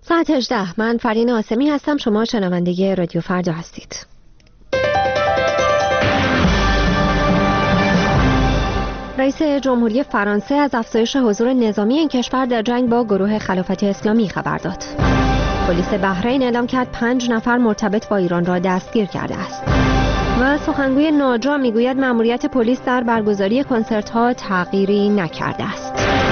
ساعت 18. من فرین آسمی هستم. شما شنونده رادیو فردا هستید. رئیس جمهوری فرانسه از افزایش حضور نظامی این کشور در جنگ با گروه خلافت اسلامی خبر داد. پلیس بحرین اعلام کرد 5 نفر مرتبط با ایران را دستگیر کرده است. و سخنگوی ناجا میگوید مأموریت پلیس در برگزاری کنسرت‌ها تغییری نکرده است.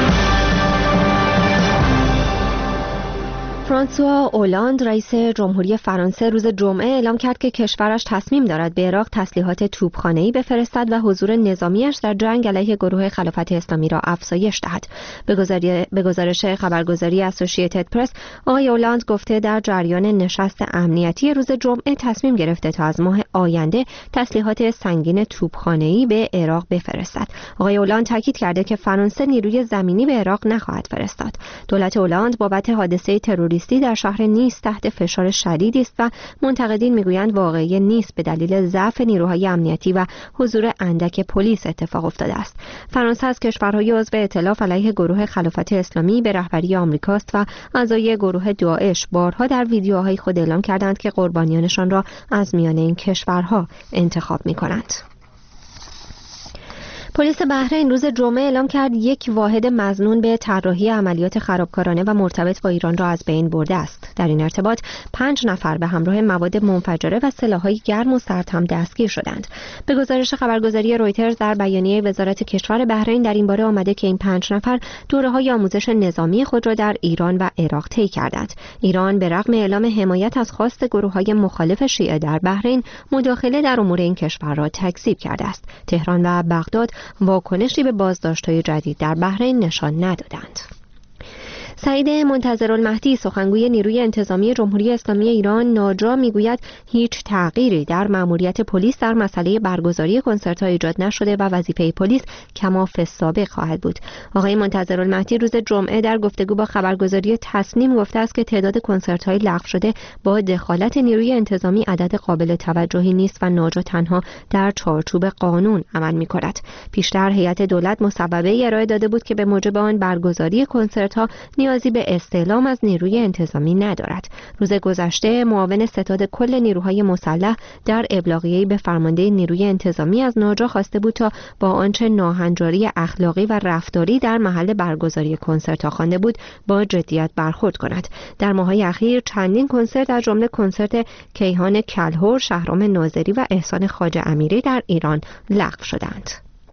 فرانسوا اولاند رئیس جمهوری فرانسه روز جمعه اعلام کرد که کشورش تصمیم دارد به عراق تسلیحات توپخانه‌ای بفرستد و حضور نظامیش در جنگ علیه گروه خلافت اسلامی را افزایش دهد. به گزارش خبرگزاری اسوسییتد پرس، آقای اولاند گفته در جریان نشست امنیتی روز جمعه تصمیم گرفته تا از ماه آینده تسلیحات سنگین توپخانه‌ای به عراق بفرستد. آقای اولاند تاکید کرده که فرانسه نیروی زمینی به عراق نخواهد فرستاد. دولت اولاند بابت حادثه تروریستی در شهر نیس تحت فشار شدیدی است و منتقدین میگویند واقعی نیس به دلیل ضعف نیروهای امنیتی و حضور اندک پلیس اتفاق افتاده است. فرانسه از کشورهای عضو ائتلاف علیه گروه خلافت اسلامی به رهبری آمریکاست و اعضای گروه داعش بارها در ویدیوهای خود اعلام کردند که قربانیانشان را از میان این کشورها انتخاب می‌کنند. پلیس بحرین روز جمعه اعلام کرد 1 واحد مظنون به طراحی عملیات خرابکارانه و مرتبط با ایران را از بین برده است. در این ارتباط 5 نفر به همراه مواد منفجره و سلاح‌های گرم و سرد هم دستگیر شدند. به گزارش خبرگزاری رویترز در بیانیه وزارت کشور بحرین در این باره آمده که این 5 نفر دوره‌های آموزش نظامی خود را در ایران و عراق طی کردند. ایران به رغم اعلام حمایت از خواست گروه‌های مخالف شیعه در بحرین، مداخله در امور این کشور را تکذیب کرده است. تهران و بغداد واکنشی به بازداشت‌های جدید در بحرین نشان ندادند. سعید منتظرالمهدی سخنگوی نیروی انتظامی جمهوری اسلامی ایران ناجا میگوید هیچ تغییری در مأموریت پلیس در مسئله برگزاری کنسرت‌ها ایجاد نشده و وظیفه پلیس کما فی السابق خواهد بود. آقای منتظرالمهدی روز جمعه در گفتگو با خبرگزاری تصنیم گفته است که تعداد کنسرت‌های لغو شده با دخالت نیروی انتظامی عدد قابل توجهی نیست و ناجا تنها در چارچوب قانون عمل می‌کند. پیشتر هیئت دولت مصوبه‌ای ارائه داده بود که به موجب آن برگزاری کنسرت‌ها نیازی به استعلام از نیروی انتظامی ندارد. روز گذشته معاون ستاد کل نیروهای مسلح در ابلاغیه‌ای به فرمانده نیروی انتظامی از ناجا خواسته بود تا با آنچه ناهنجاری اخلاقی و رفتاری در محل برگزاری کنسرت‌ها خوانده بود با جدیت برخورد کند. در ماه‌های اخیر چندین کنسرت از جمله کنسرت کیهان کلهر، شهرام ناظری و احسان خواجه امیری در ایران لغو شدند.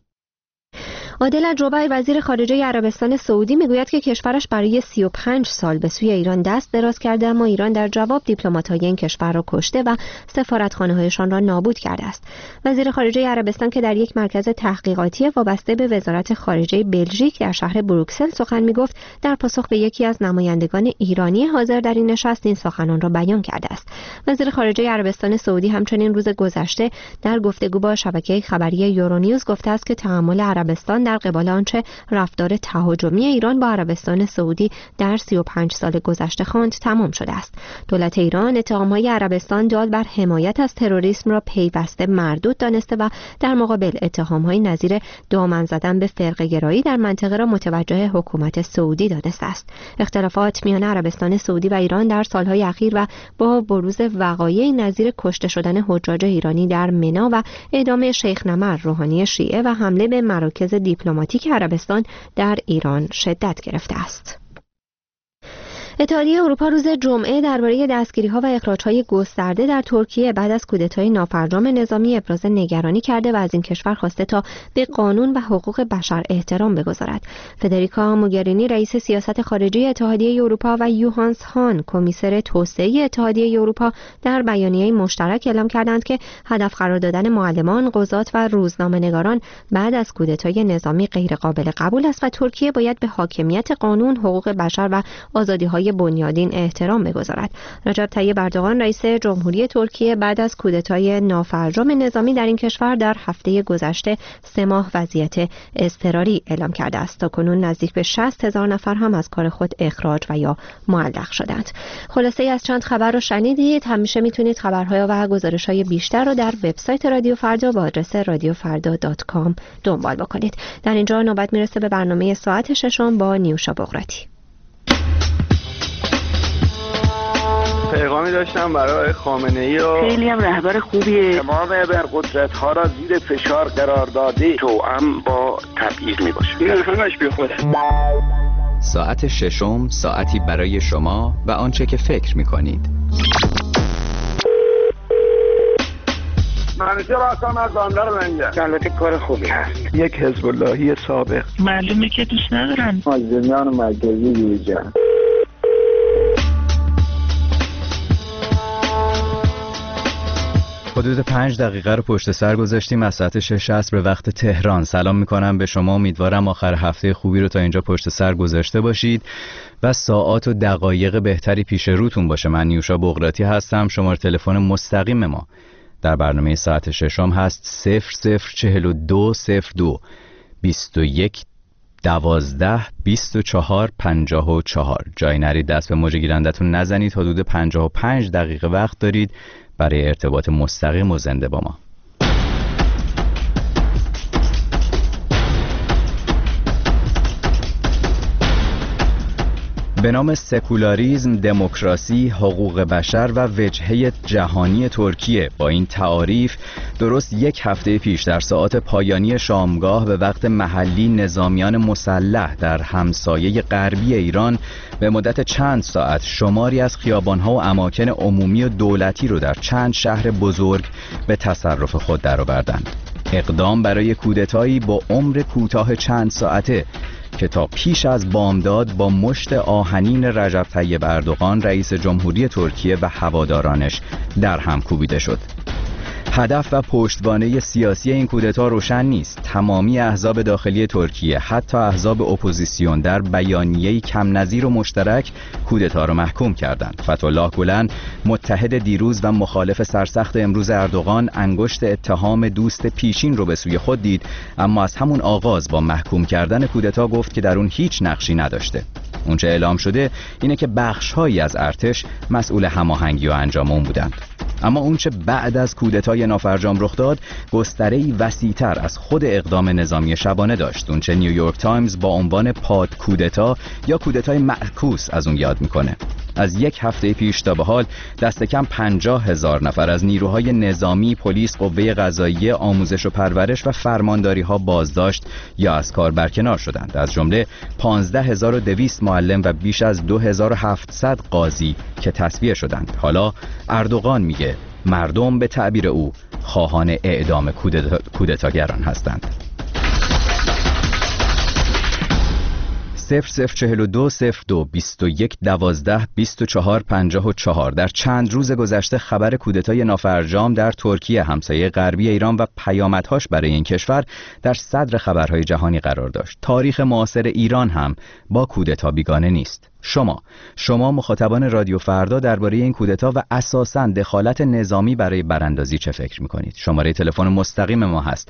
عادل الجبیر وزیر خارجه عربستان سعودی میگوید که کشورش برای 35 سال به سوی ایران دست دراز کرده، اما ایران در جواب دیپلمات‌های این کشور را کشته و سفارتخانه‌هایشان را نابود کرده است. وزیر خارجه عربستان که در یک مرکز تحقیقاتی وابسته به وزارت خارجه بلژیک در شهر بروکسل سخن میگفت، در پاسخ به یکی از نمایندگان ایرانی حاضر در این نشست این سخنان را بیان کرده است. وزیر خارجه عربستان سعودی همچنین روز گذشته در گفتگو با شبکه خبری یورونیوز گفته است که تعامل عربستان در قبال آنچه رفتار تهاجمی ایران با عربستان سعودی در 35 سال گذشته خواند تمام شده است. دولت ایران اتهام‌های عربستان دال بر حمایت از تروریسم را پیوسته مردود دانسته و در مقابل اتهام‌های نظیر دامن زدن به فرقه‌گرایی در منطقه را متوجه حکومت سعودی دانسته است. اختلافات میان عربستان سعودی و ایران در سالهای اخیر و با بروز وقایع نظیر کشته شدن حجاج ایرانی در منا و اعدام شیخ نمر روحانی شیعه و حمله به مراکز دیپلماتیک عربستان در ایران شدت گرفته است. اتحادیه اروپا روز جمعه درباره دستگیری‌ها و اخراج‌های گسترده در ترکیه بعد از کودتای نافرجام نظامی ابراز نگرانی کرده و از این کشور خواسته تا به قانون و حقوق بشر احترام بگذارد. فدریکا موگرینی رئیس سیاست خارجی اتحادیه اروپا و یوهانس هان کمیسر توسعه اتحادیه اروپا در بیانیه مشترک اعلام کردند که هدف قرار دادن معلمان، قضات و روزنامه‌نگاران بعد از کودتای نظامی غیرقابل قبول است و ترکیه باید به حاکمیت قانون، حقوق بشر و آزادی‌های بنیادین احترام بگذارد. رجب طیب اردوغان رئیس جمهوری ترکیه بعد از کودتای نافرجام نظامی در این کشور در هفته گذشته 3 ماه وضعیت اضطراری اعلام کرده است. تاکنون نزدیک به 60,000 نفر هم از کار خود اخراج و یا معلق شدند. خلاصه از چند خبر رو شنیدید. همیشه میتونید خبرها و گزارش‌های بیشتر رو در وبسایت رادیو فردا با آدرس radiofarda.com دنبال بکنید. در اینجا نوبت میرسه به برنامه ساعت 6 با نیوشا بغراتی. پیغامی داشتم برای خامنه‌ای و خیلی هم رهبر خوبیه. تمام ابرقدرت‌ها را زیر فشار قرار داده، توأم با تبعیض میباشه. این همش بیخوده. ساعت ششم، ساعتی برای شما و آنچه که فکر می‌کنید. منوچهر هستم از بندر منجر. البته کار خوبی هست. یک حزب اللهی سابق. معلومه که دوست ندارن. مازدمیان مرکزی یوجن. حدود 5 دقیقه رو پشت سر گذاشتیم از ساعت 6 عصر به وقت تهران. سلام میکنم به شما، امیدوارم آخر هفته خوبی رو تا اینجا پشت سر گذاشته باشید و ساعات و دقایق بهتری پیش روتون باشه. من نیوشا بغراتی هستم. شماره تلفن مستقیم ما در برنامه ساعت ششم هست 004202 21 12 24 54. جای نرید، دست به موج گیرندتون نزنید. حدود 55 دقیقه وقت دارید برای ارتباط مستقیم و زنده با ما. به نام سکولاریسم، دموکراسی، حقوق بشر و وجهه جهانی ترکیه، با این تعاریف درست یک هفته پیش در ساعات پایانی شامگاه به وقت محلی نظامیان مسلح در همسایه غربی ایران به مدت چند ساعت شماری از خیابانها و اماکن عمومی و دولتی رو در چند شهر بزرگ به تصرف خود درآوردند. اقدام برای کودتایی با عمر کوتاه چند ساعته که تا پیش از بامداد با مشت آهنین رجب طیب اردوغان رئیس جمهوری ترکیه و هوادارانش در هم کوبیده شد. هدف و پشتوانه سیاسی این کودتا روشن نیست. تمامی احزاب داخلی ترکیه، حتی احزاب اپوزیسیون، در بیانیه‌ای کم نظیر و مشترک کودتا را محکوم کردند. فتح‌الله گلن، متحد دیروز و مخالف سرسخت امروز اردوغان، انگشت اتهام دوست پیشین رو به سوی خود دید، اما از همون آغاز با محکوم کردن کودتا گفت که در اون هیچ نقشی نداشته. اونچه اعلام شده اینه که بخش‌هایی از ارتش مسئول هماهنگی و انجام اون بودند. اما اونچه بعد از کودتای نافرجام رخ داد گستره‌ای وسیع‌تر از خود اقدام نظامی شبانه داشت. اونچه نیویورک تایمز با عنوان پاد کودتا یا کودتای معکوس از اون یاد میکنه. از یک هفته پیش تا به حال دست کم 50,000 نفر از نیروهای نظامی، پلیس، قوه قضاییه، آموزش و پرورش و فرمانداری ها بازداشت یا از کار برکنار شدند. از جمله 15,200 معلم و بیش از 2,700 قاضی که تصفیه شدند. حالا اردوغان میگه مردم به تعبیر او خواهان اعدام کودتاگران هستند. 004202 21 12 24 54. در چند روز گذشته خبر کودتای نافرجام در ترکیه، همسایه غربی ایران و پیامدهاش برای این کشور در صدر خبرهای جهانی قرار داشت. تاریخ معاصر ایران هم با کودتا بیگانه نیست. شما مخاطبان رادیو فردا درباره این کودتا و اساساً دخالت نظامی برای براندازی چه فکر می‌کنید؟ شماره تلفن مستقیم ما هست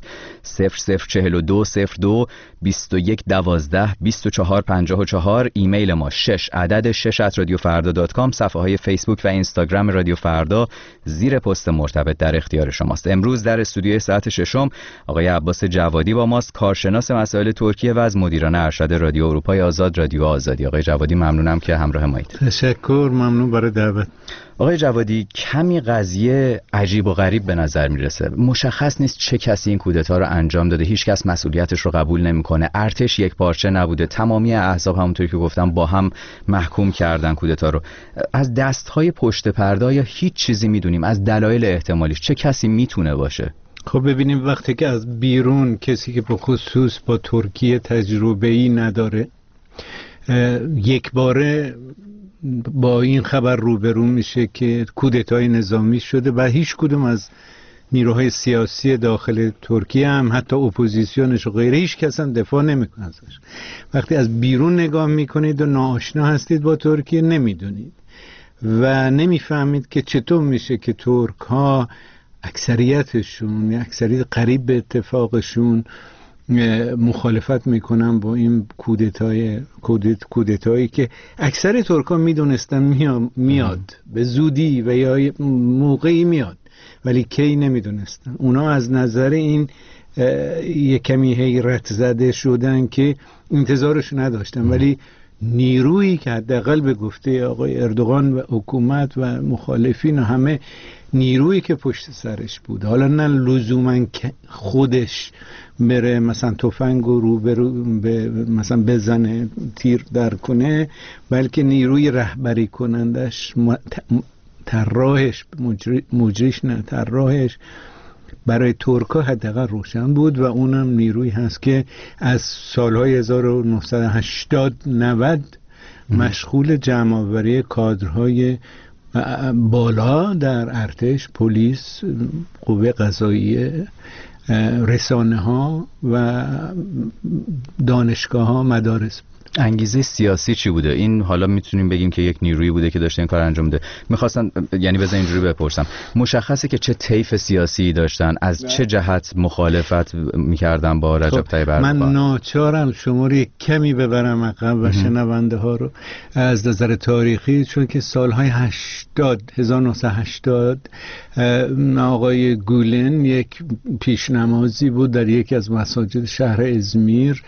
004202 21 12 24 54. ایمیل ما 6@radiofarda.com. صفحه‌های فیسبوک و اینستاگرام رادیو فردا زیر پست مرتبط در اختیار شماست. امروز در استودیوی ساعت ششم آقای عباس جوادی با ماست، کارشناس مسائل ترکیه و از مدیران ارشد رادیو اروپای آزاد، رادیو آزادی. آقای جوادی ممنونم که همراه مایید. تشکر، ممنون برای دعوت. آقای جوادی، کمی قضیه عجیب و غریب به نظر میرسه. مشخص نیست چه کسی این کودتا رو انجام داده، هیچ کس مسئولیتش رو قبول نمیکنه. ارتش یک پارچه نبوده، تمامی احزاب همونطوری که گفتم با هم محکوم کردن کودتا رو. از دستهای پشت پرده یا هیچ چیزی میدونیم از دلایل احتمالیش چه کسی میتونه باشه؟ خب ببینیم، وقتی که از بیرون کسی که به خصوص با ترکیه تجربه‌ای نداره یک باره با این خبر روبرو میشه که کودتای نظامی شده و هیچ کدوم از نیروهای سیاسی داخل ترکیه هم حتی اپوزیسیونش و غیره هیچ کس هم دفاع نمیکنه ازش. وقتی از بیرون نگاه میکنید و ناآشنا هستید با ترکیه، نمیدونید و نمیفهمید که چطور میشه که ترک ها اکثریتشون، اکثریت قریب به اتفاقشون مخالفت میکنن با این کودتایی که اکثر ترکا میدونستن میاد به زودی و یا موقعی میاد، ولی کی نمیدونستن. اونا از نظر این یک کمی حیرت زده شدن که انتظارش نداشتن، ولی نیرویی که حداقل به گفته آقای اردوغان و حکومت و مخالفین و همه نیرویی که پشت سرش بود، حالا نه لزوما خودش بره مثلا تفنگ رو مثلا بزنه تیر در کنه، بلکه نیروی رهبری کنندش طراحش مجریش نه طراحش برای ترکا حداقل روشن بود و اونم نیروی هست که از سالهای 1980-90 مشغول جمع‌آوری کادرهای بالا در ارتش، پلیس، قوه قضاییه، رسانه ها و دانشگاه ها، مدارس. انگیزه سیاسی چی بوده؟ این حالا میتونیم بگیم که یک نیرویی بوده که داشته این کار انجام میده. میخواستن یعنی بذار اینجوری بپرسم، مشخصه که چه طیف سیاسی داشتن، از چه جهت مخالفت میکردن با رجب طیب اردوغان؟ من ناچارم شما رو کمی ببرم عقب و شنونده ها رو از نظر تاریخی، چون که سالهای 1980 آقای گولن یک پیشنمازی بود در یکی از مساجد شهر ازمیر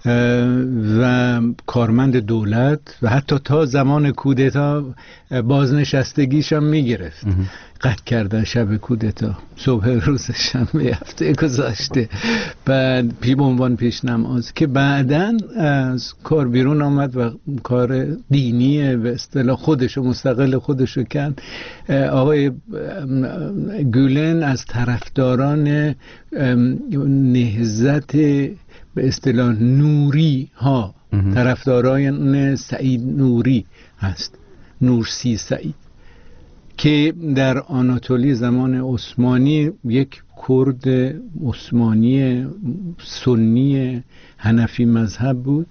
و کارمند دولت و حتی تا زمان کودتا بازنشستگیش هم میگرفت. قطع کردن شب کودتا، صبح روز شنبه هفته گذشته، بعد به عنوان پیشنماز که بعداً از کار بیرون آمد و کار دینی به اصطلاح خودشو مستقل خودشو کرد. آقای گولن از طرفداران نهضت به اصطلاح نوری ها، طرفداران سعید نوری هست، نورسی سعید، که در آناتولی زمان عثمانی یک کرد عثمانی سنی حنفی مذهب بود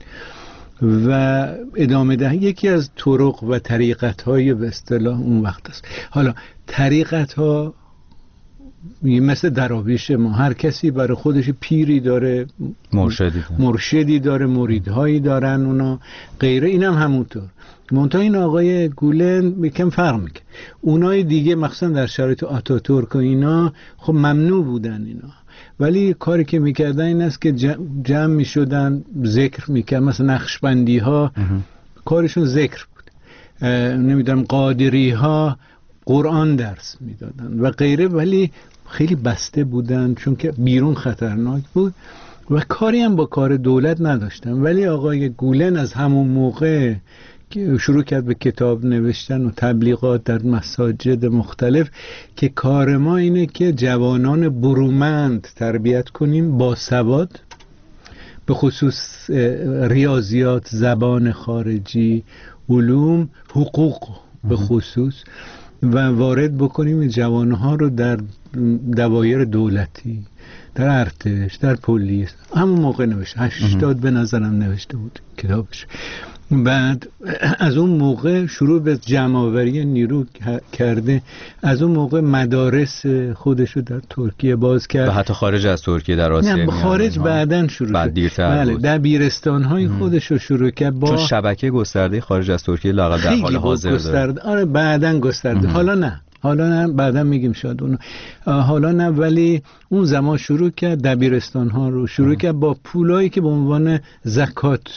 و ادامه ده یکی از طرق و طریقت های به اصطلاح اون وقت است. حالا طریقت ها مثل دراویش ما، هر کسی برای خودش پیری داره، مرشدی داره، مریدهایی دارن اونا غیره، اینم همونطور. منتها این آقای گولن یکم فرق میکنه. اونای دیگه مخصوصا در شرایط آتاتورک و اینا خب ممنوع بودن اینا، ولی کاری که میکردن این است که جمع میشدن ذکر میکردن. مثلا نقشبندی ها کارشون ذکر بود، نمیدونم قادری ها قرآن درس میدادن و غیره، ولی خیلی بسته بودن چون که بیرون خطرناک بود و کاری هم با کار دولت نداشتن. ولی آقای گولن از همون موقع که شروع کرد به کتاب نوشتن و تبلیغات در مساجد مختلف که کار ما اینه که جوانان برومند تربیت کنیم، با سواد، به خصوص ریاضیات، زبان خارجی، علوم، حقوق به خصوص، و وارد بکنیم این جوانها رو در دوایر دولتی، در ارتش، در پلیس. همون موقع نوشته 80 به نظرم نوشته بود کتابش. بعد از اون موقع شروع به جمع‌آوری نیرو کرده. از اون موقع مدارس خودشو در ترکیه باز کرد و حتی خارج از ترکیه در آسیا. نه خارج بعدن شروع بعد دیرتر بود. دبیرستان‌های خودشو شروع کرد با چون شبکه گسترده خارج از ترکیه لااقل در حال حاضر داره. آره بعدن گسترده. حالا نه بعدا میگیم شاید اون حالا نه، ولی اون زمان شروع کرد دبیرستان‌ها رو شروع کرد با پولایی که به عنوان زکات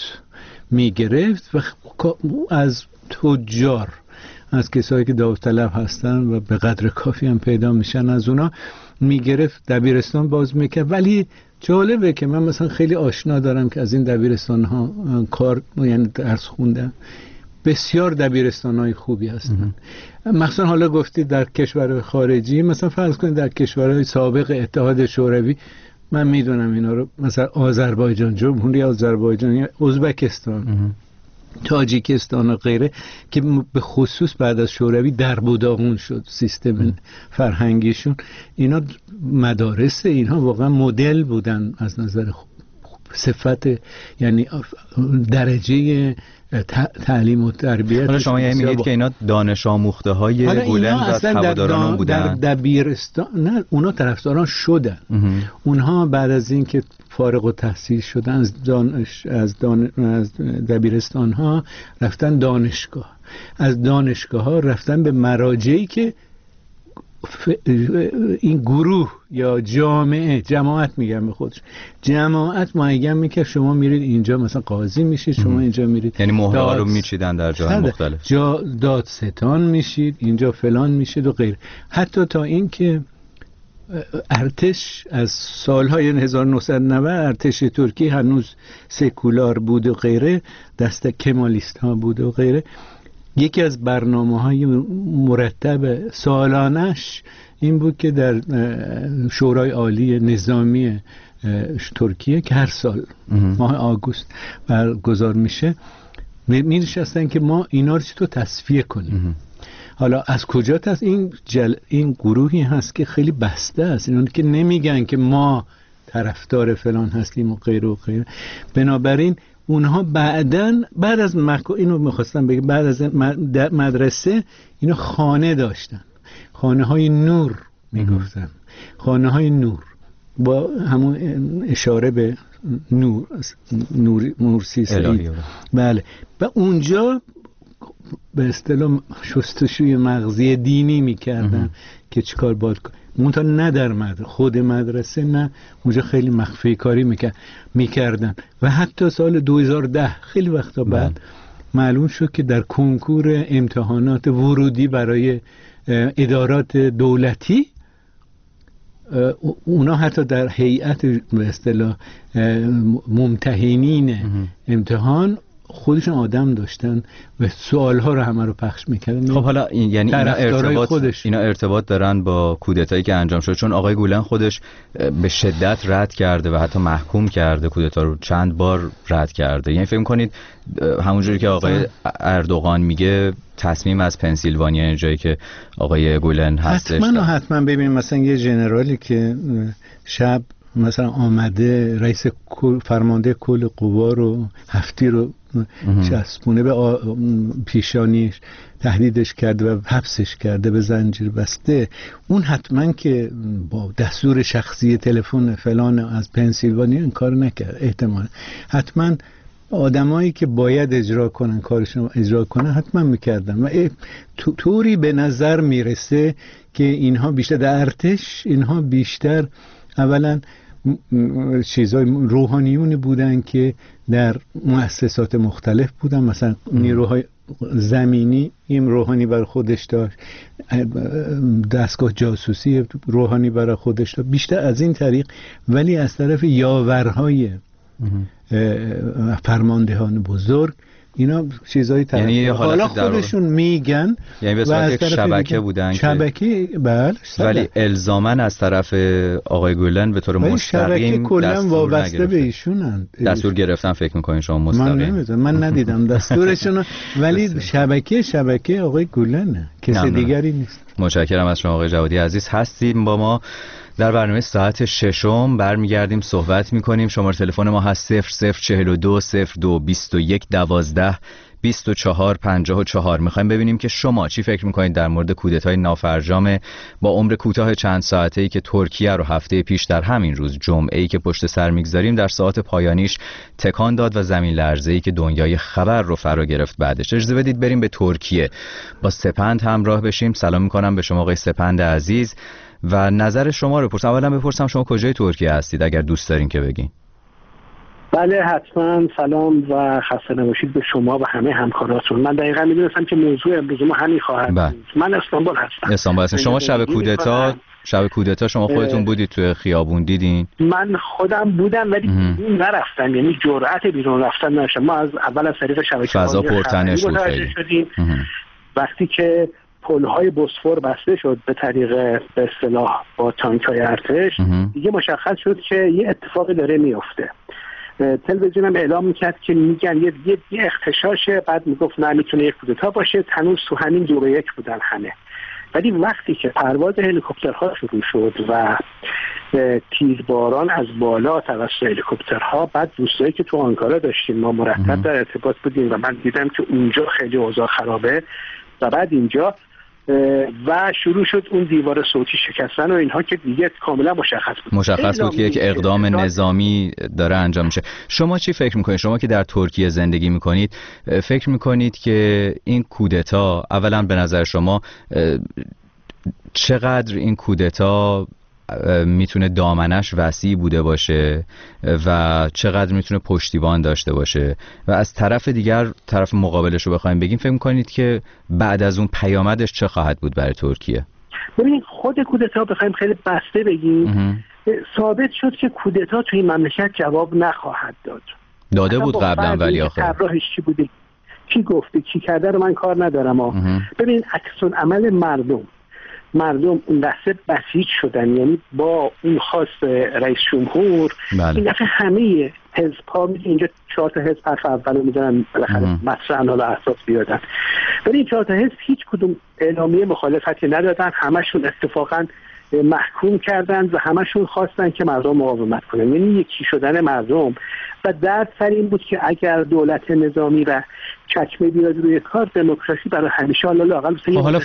میگرفت و از تجار، از کسایی که داوطلب هستن و به قدر کافی هم پیدا میشن، از اونا میگرفت، دبیرستان باز میکرد. ولی جالبه که من مثلا خیلی آشنا دارم که از این دبیرستان ها کار یعنی درس خوندن، بسیار دبیرستان های خوبی هستن. مثلا حالا گفتید در کشور خارجی، مثلا فرض کنید در کشورهای سابق اتحاد شوروی، من میدونم اینا رو، مثلا آذربایجان، جمهوری آذربایجان، ازبکستان، تاجیکستان و غیره، که به خصوص بعد از شوروی در بوداغون شد سیستم فرهنگیشون. اینا مدارس اینها واقعا مدل بودن از نظر صفت، یعنی درجه تعلیم و تربیت. حالا شما یعنی میگید که اینا دانش آموخته های گولن و هواداران بودن؟ در دبیرستان نه، اونا طرفداران شدن. اونها بعد از این که فارغ التحصیل شدن از دبیرستان ها رفتن دانشگاه، از دانشگاه ها رفتن به مراجعی که این گروه یا جماعت میگم به خودش، جماعت معین میکنه شما میرید اینجا مثلا قاضی میشید، شما اینجا میرید، یعنی مهره رو میچیدن در جاهای مختلف، جا دادستان میشید، اینجا فلان میشید و غیر. حتی تا این که ارتش از سالهای 1990 ارتش ترکی هنوز سکولار بود و غیره، دست کمالیست ها بود و غیره. یکی از برنامه‌های مرتب سالانش این بود که در شورای عالی نظامی ترکیه که هر سال ماه آگوست برگزار میشه می نشستن که ما اینا رو چطور تصفیه کنیم. حالا از کجا این گروهی هست که خیلی بسته است، اینا که نمیگن که ما طرفدار فلان هستیم و غیره و غیره. بنابراین اونها بعد از اینو میخواستم بگم، بعد از مدرسه اینا خانه داشتن، خانه های نور میگفتن، خانه های نور با همون اشاره به نورسی سعید. بله. و اونجا به اصطلاح شستشوی مغزی دینی میکردن که چیکار باید منتها نه در خود مدرسه، نه اونجا خیلی مخفی کاری میکردن. و حتی سال 2010 خیلی وقتا بعد معلوم شد که در کنکور امتحانات ورودی برای ادارات دولتی اونا حتی در هیئت به اصطلاح ممتحنین امتحان خودشون آدم داشتن و سوالها رو همه رو پخش میکردن. خب حالا یعنی اینا ارتباط دارن با کودتایی که انجام شد، چون آقای گولن خودش به شدت رد کرده و حتی محکوم کرده، کودتا رو چند بار رد کرده. یعنی فکر کنید همونجوری که آقای اردوغان میگه تصمیم از پنسیلوانیا، جایی که آقای گولن هستش، حتما ببینیم مثلا یه ژنرالی که شب مثلا آمده رئیس فرمانده کل قوا رو هفتی رو چسبونه به پیشانیش، تهدیدش کرده و حبسش کرده، به زنجیر بسته، اون حتما که با دستور شخصی تلفن فلان از پنسیلوانیا این کار نکرد. احتمال حتما آدمایی که باید اجرا کنن کارشون اجرا کنن حتما میکردن. و طوری به نظر میرسه که اینها بیشتر در ارتش، اینها بیشتر اولا چیزای روحانیون بودن که در مؤسسات مختلف بودن، مثلا نیروهای زمینی این روحانی برای خودش داشت، دستگاه جاسوسی روحانی برای خودش داشت، بیشتر از این طریق. ولی از طرف یاورهای فرماندهان بزرگ اینا چیزای یعنی حالا خودشون میگن، یعنی به صورت یک شبکه بودن، شبکه بله، ولی الزاماً از طرف آقای گولن به طور مستقیم کلا وابسته به ایشونن. دستور گرفتن فکر می‌کنین شما مستقیم؟ من ندیدم دستورشون، ولی شبکه آقای گولنه، کسی دیگری نیست. متشکرم از شما آقای جوادی عزیز. هستیم با ما در برنامه ساعت ششم، برمیگردیم صحبت میکنیم. شماره تلفن ما هست 0042 02 21 12 24 54. میخوایم ببینیم که شما چی فکر میکنید در مورد کودتای نافرجام با عمر کوتاه چند ساعته‌ای که ترکیه رو هفته پیش در همین روز جمعه‌ای که پشت سر میگذاریم در ساعات پایانیش تکان داد و زمین لرزه‌ای که دنیای خبر رو فرا گرفت بعدش. اجازه بدید بریم به ترکیه با سپند همراه بشیم. سلام میکنم به شما آقای سپند عزیز و نظر شما رو بپرسم. اولا بپرسم شما کجای ترکیه هستید اگر دوست دارین که بگین. بله حتما. سلام و خسته نباشید به شما و همه همکاراتون. من دقیقاً میدونستم که موضوع امروز ما همین خواهد بود. من استانبول هستم. شما شب کودتا شما خودتون بودید توی خیابون دیدین؟ من خودم بودم ولی بیرون نرفتم، یعنی جرأت بیرون رفتن نداشتم. ما از اول از طریق شبکه فضا پرتنش بود خیلی. وقتی که پل‌های بوسفور بسته شد به طریق به اصطلاح با تانک‌های ارتش، دیگه مشخص شد که یه اتفاقی داره میفته. تلویزیون هم اعلام میکرد که میگن یه اغتشاشه، بعد میگفت نه میتونه یک کودتا باشه. هنوز تو همین 2-1 بودن همه. ولی وقتی که پرواز هلیکوپترها شروع شد و تیرباران از بالا توسط هلیکوپترها، بعد دوستایی که تو آنکارا داشتیم ما مرتب در ارتباط بودیم و من دیدم که اونجا خیلی اوضاع خرابه و بعد اینجا و شروع شد اون دیوار صوتی شکستن و اینها که دیگه کاملا مشخص بود که یک اقدام نظامی داره انجام میشه. شما چی فکر میکنید؟ شما که در ترکیه زندگی میکنید فکر میکنید که این کودتا اولا به نظر شما چقدر این کودتا میتونه دامنش وسیع بوده باشه و چقدر میتونه پشتیبان داشته باشه و از طرف دیگر طرف مقابلش رو بخوایم بگیم، فکر میکنید که بعد از اون پیامدش چه خواهد بود برای ترکیه؟ ببینید خود کودتا بخوایم خیلی بسته بگیم ثابت شد که کودتا توی این مملکت جواب نخواهد داده بود قبلا، ولی آخر طراحش چی بوده، کی گفته، کی کرده رو من کار ندارم. ببینید عکس عمل مردم اون لحظه بسیج شدن، یعنی با اون خواست رئیس جمهور این دفعه همه حزب‌ها اینجا 4 تا حزب حرف اولو میدونن بالاخره مطرح حالا اساس بیادن، ولی این 4 تا حزب هیچ کدوم اعلامیه مخالفتی ندادن، همشون اتفاقا محکوم کردن و همشون خواستن که مردم مقاومت کنن، یعنی یکی شدن مردم. و درد سر این بود که اگر دولت نظامی و چکمه بیاد روی کار، دموکراسی برای همیشه حالا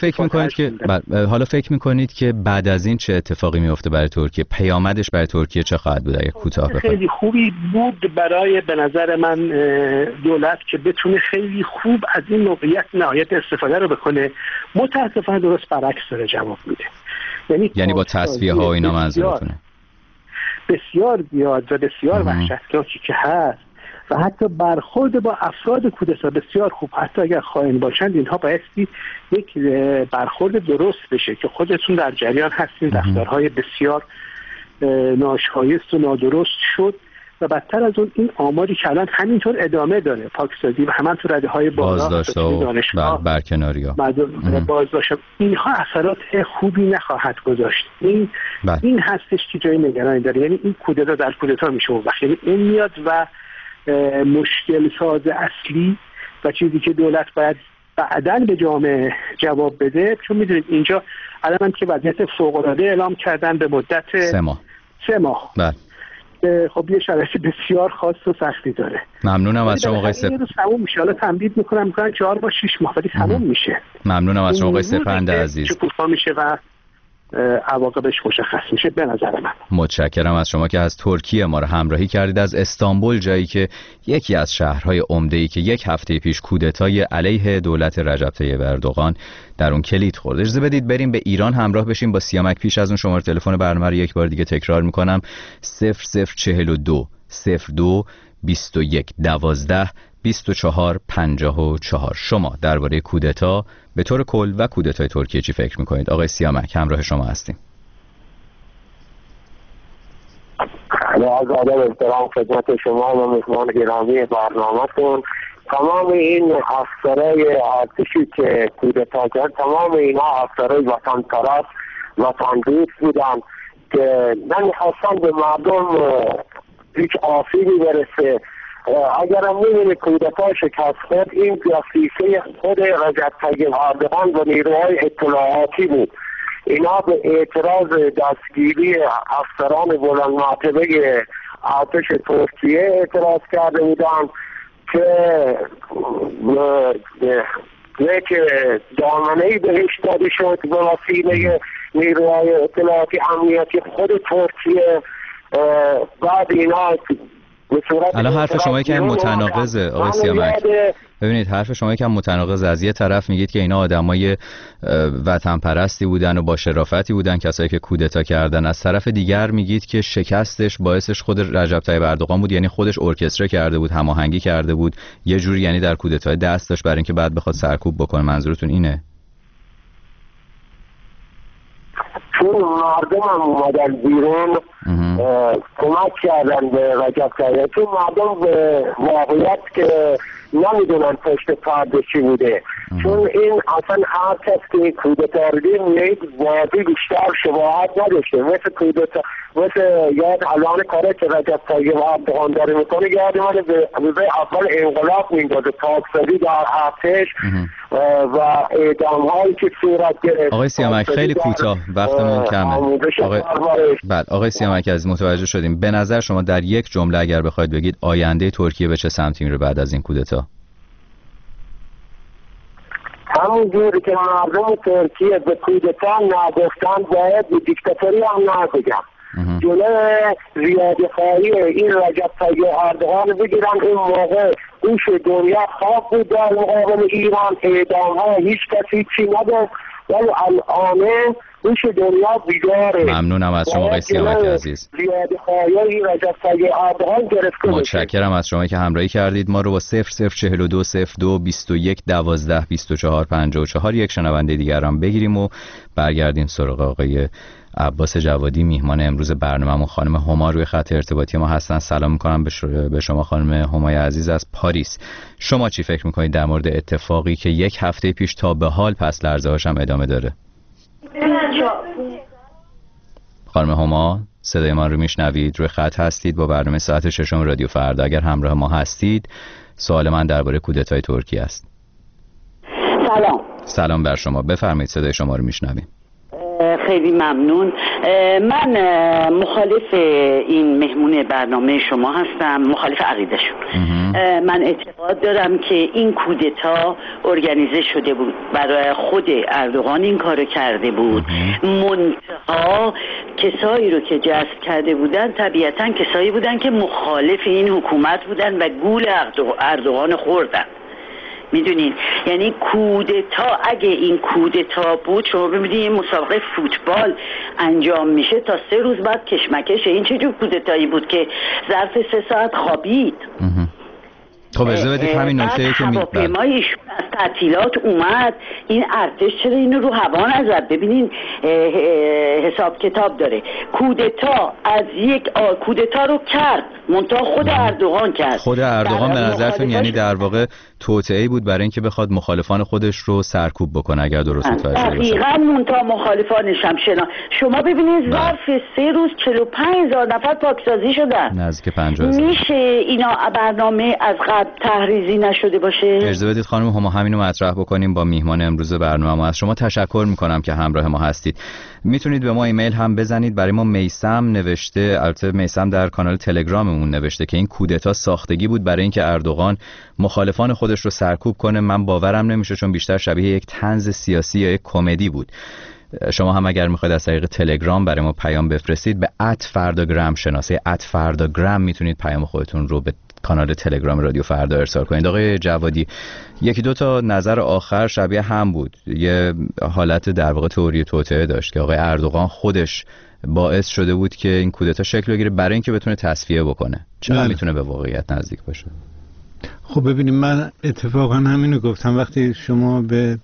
فکر میکنید که بعد از این چه اتفاقی میفته برای ترکیه؟ پیامدش برای ترکیه چه خواهد بود؟ اگه کوتاه بخواید. خیلی خوبی بود برای به نظر من دولت که بتونه خیلی خوب از این موقعیت نهایت استفاده رو بکنه. متاسفانه درست برعکس داره جواب میده، یعنی با تصفیه ها و اینا منظورتونه بسیار زیاد و بسیار وحشتناکی که هست و حتی برخورد با افراد کودتا بسیار خوب، حتی اگر خائن باشند اینها بایستی یک برخورد درست بشه که خودتون در جریان هستین. رفتارهای بسیار ناشایست و نادرست شد و بدتر از اون این آماری که الان همینطور ادامه داره، پاکسازی و همان تو رده‌های بالا، دانشگاه، برکناری‌ها، بازداشت، اینها اثرات خوبی نخواهد گذاشت. این هستش که جای نگرانی داره، یعنی این کودتا در کودتا میشه و یعنی اون میاد و مشکل ساز اصلی و چیزی که دولت باید بعداً به جامعه جواب بده، چون میدونید اینجا الان که وضعیت فوق‌العاده اعلام کردن به مدت 3 ماه. خب یه شرایط بسیار خاص و سختی داره. ممنونم از شما آقای تموم میشه. حالا تمدید میکنم 4 با 6 ماه ولی تموم میشه. ممنونم از شما آقای سپند عزیز. شکوفا میشه و عواقبش مشخص میشه به نظر من. متشکرم از شما که از ترکیه ما رو همراهی کردید، از استانبول، جایی که یکی از شهرهای عمده‌ای که 1 هفته پیش کودتای علیه دولت رجب طیب اردوغان در اون کلید خورد. اجازه بدید بریم به ایران همراه بشیم با سیامک. پیش از اون شماره تلفن برنامه رو یک بار دیگه تکرار میکنم: 0042 02 21 12 24 54. شما درباره کودتا به طور کل و کودتای ترکیه چی فکر میکنید؟ آقای سیامک همراه شما هستیم. از ادب احترام خدمت شما و مهمان گرامی برنامه‌تون. تمام این افسرهای ارتشی که کودتا کرد، تمام اینها افسرهای وطن پرست، وطن دوست بودن که نمیخواستن به مردم هیچ آسیبی برسه. اگر هم میبینی کودتا شکست خود، این دستیسه خود رجب طیب اردوغان و نیروهای اطلاعاتی بود. اینا به اعتراض دستگیری افسران بلند مرتبه ارتش ترکیه اعتراض کرده بودن که یک دامنه‌ای بهش داده شد به وسیله نیروهای اطلاعاتی امنیتی خود ترکیه. بعد اینا الان حرف شما یکم متناقضه آقای سیامک. ببینید حرف شما یکم متناقضه. از یه طرف میگید که اینا آدمای وطن پرستی بودن و با شرافتی بودن، کسایی که کودتا کردن. از طرف دیگر میگید که شکستش باعثش خود رجب طیب اردوغان بود، یعنی خودش ارکستره کرده بود، هماهنگی کرده بود یه جوری، یعنی در کودتای دست داشت برای اینکه بعد بخواد سرکوب بکنه. منظورتون اینه؟ چون مردم هم اومدن بیرون کمک کردن به رجب طیب، چون مردم به واقعیت که نمیدونن پشت پرده چی بوده. چون این اصلا هر کس که کودتا رو دید میگه واقعی بیشتر شباهت نداشته، مثل کودتا، مثل یاد الان کاره که رجب طیب اردوغان داره میکنه، یاد من به اول انقلاب میندازه، پاکسازی در ارتش و اعدام هایی که صورت گرفت. آقای سیامک خیلی کوتاه، وقتمون کمه. آقای سیامک از متوجه شدیم. به نظر شما در یک جمله اگر بخواید بگید آینده ترکیه به چه سمتی میره بعد از این کودتا؟ همون جوری که مردم ترکیه به کودتا نگفتن، باید به دیکتاتوری هم نگن. جلوی زیاده‌خواهی این رجب طیب اردوغان بگیرن. این موقع گوش دنیا خواب بود در مقابل ایران، اعدام ها هیچ کسی چی نگفت. ولی الان هوش دنیا بیداره. ممنونم از شما آقای سیامک عزیز. زیاده‌های رجب طیب اردوغان گرفته. متشکرم از شما که همراهی کردید. ما رو با 004202212454 یک شنونده دیگر هم بگیریم و برگردیم سراغ آقای عباس جوادی، میهمان امروز برنامه‌مون. خانم هما روی خط ارتباطی ما هستن. سلام می‌کنم به شما خانم همای عزیز از پاریس. شما چی فکر می‌کنید در مورد اتفاقی که یک هفته پیش تا به حال پس لرزه‌هاش هم ادامه داره؟ خانم هما صدای ما رو میشنوید؟ روی خط هستید با برنامه ساعت 6 رادیو فردا. اگر همراه ما هستید، سوال من درباره کودتای ترکیه است. سلام بر شما، بفرمایید، صدای شما رو میشنویم. خیلی ممنون. من مخالف این مهمون برنامه شما هستم، مخالف عقیدهشون. من اعتقاد دارم که این کودتا ارگانیزه شده بود، برای خود اردوغان این کارو کرده بود. منتها کسایی رو که جذب کرده بودن طبیعتا کسایی بودن که مخالف این حکومت بودن و گول اردوغان خوردن. میدونین، یعنی کودتا، اگه این کودتا بود، شما ببینید این مسابقه فوتبال انجام میشه تا 3 روز بعد کشمکشه. این چه جور کودتایی بود که ظرف 3 ساعت خوابید؟ خب اجازه بدید همین نکته که هواپیمای ایشون از تعطیلات اومد، این ارتش چرا اینو رو هوا نزد؟ ببینین حساب کتاب داره. کودتا از یک کودتا رو کرد، منتها خود اردوغان کرد. خود اردوغان به نظرتون یعنی در واقع توطئه‌ای بود برای اینکه بخواد مخالفان خودش رو سرکوب بکنه، اگر درست متوجه باشم؟ دقیقاً، منتها مخالفانش هم شما ببینید ظرف 3 روز 45,000 نفر پاکسازی شدن. نزدیک 50,000. میشه اینا برنامه از قبل تحریزی نشده باشه؟ اجازه بدید خانم هما همینو مطرح بکنیم با میهمان امروز برنامه ما. از شما تشکر میکنم که همراه ما هستید. میتونید به ما ایمیل هم بزنید. برای ما میثم نوشته، البته میثم در کانال تلگراممون نوشته که این کودتا ساختگی بود برای اینکه اردوغان مخالفان خودش رو سرکوب کنه. من باورم نمیشه، چون بیشتر شبیه یک طنز سیاسی یا یک کمدی بود. شما هم اگر میخواید از طریق تلگرام برای ما پیام بفرستید به @فرداگرام، شناسه @فرداگرام میتونید پیام خودتون رو به کانال تلگرام رادیو فردا ارسال کنید. آقای جوادی، 1-2 تا نظر آخر شبیه هم بود، یه حالت در واقع تئوری توطئه داشت که آقای اردوغان خودش باعث شده بود که این کودتا شکل بگیره برای اینکه بتونه تصفیه بکنه. چقدر میتونه به واقعیت نزدیک باشه؟ خب ببینید، من اتفاقا همینو گفتم. وقتی شما به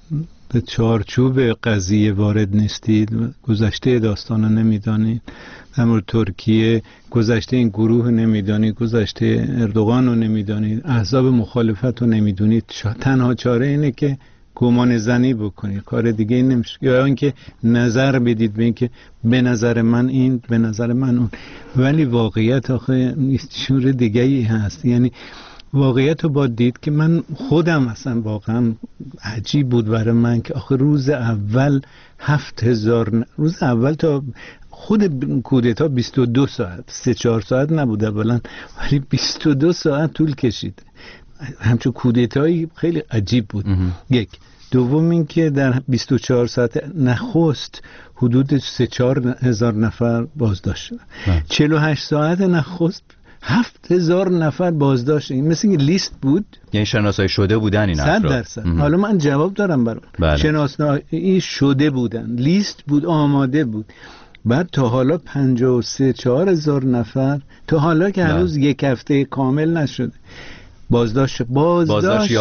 چارچوب قضیه وارد نیستید، گذشته داستان رو نمیدانید، در مورد ترکیه گذشته این گروه نمیدانید، گذشته اردوغان رو نمیدانید، احزاب مخالفت رو نمیدونید، تنها چاره اینه که گمان زنی بکنید، کار دیگه این نمیشه. یا اینکه نظر بدید به اینکه به نظر من این، به نظر من اون. ولی واقعیت آخه شور دیگه ای هست. یعنی واقعیت رو با دید که من خودم اصلا واقعا عجیب بود برای من که آخه روز اول 7,000 روز اول تا خود کودتا 22 ساعت 3-4 ساعت نبود اولا، ولی 22 ساعت طول کشید. همچون کودتایی خیلی عجیب بود. یک. دوم این که در 24 ساعت نخست حدود 3-4 هزار نفر بازداشت شدن. 48 ساعت نخست 7,000 نفر بازداشت. این مثل اینکه لیست بود، یعنی شناسایی شده بودن این افراد. 100%. حالا من جواب دارم برام. شناسایی شده بودن، لیست بود، آماده بود. بعد تا حالا 53-4 هزار نفر تا حالا که هنوز یک هفته کامل نشده بازداشت یا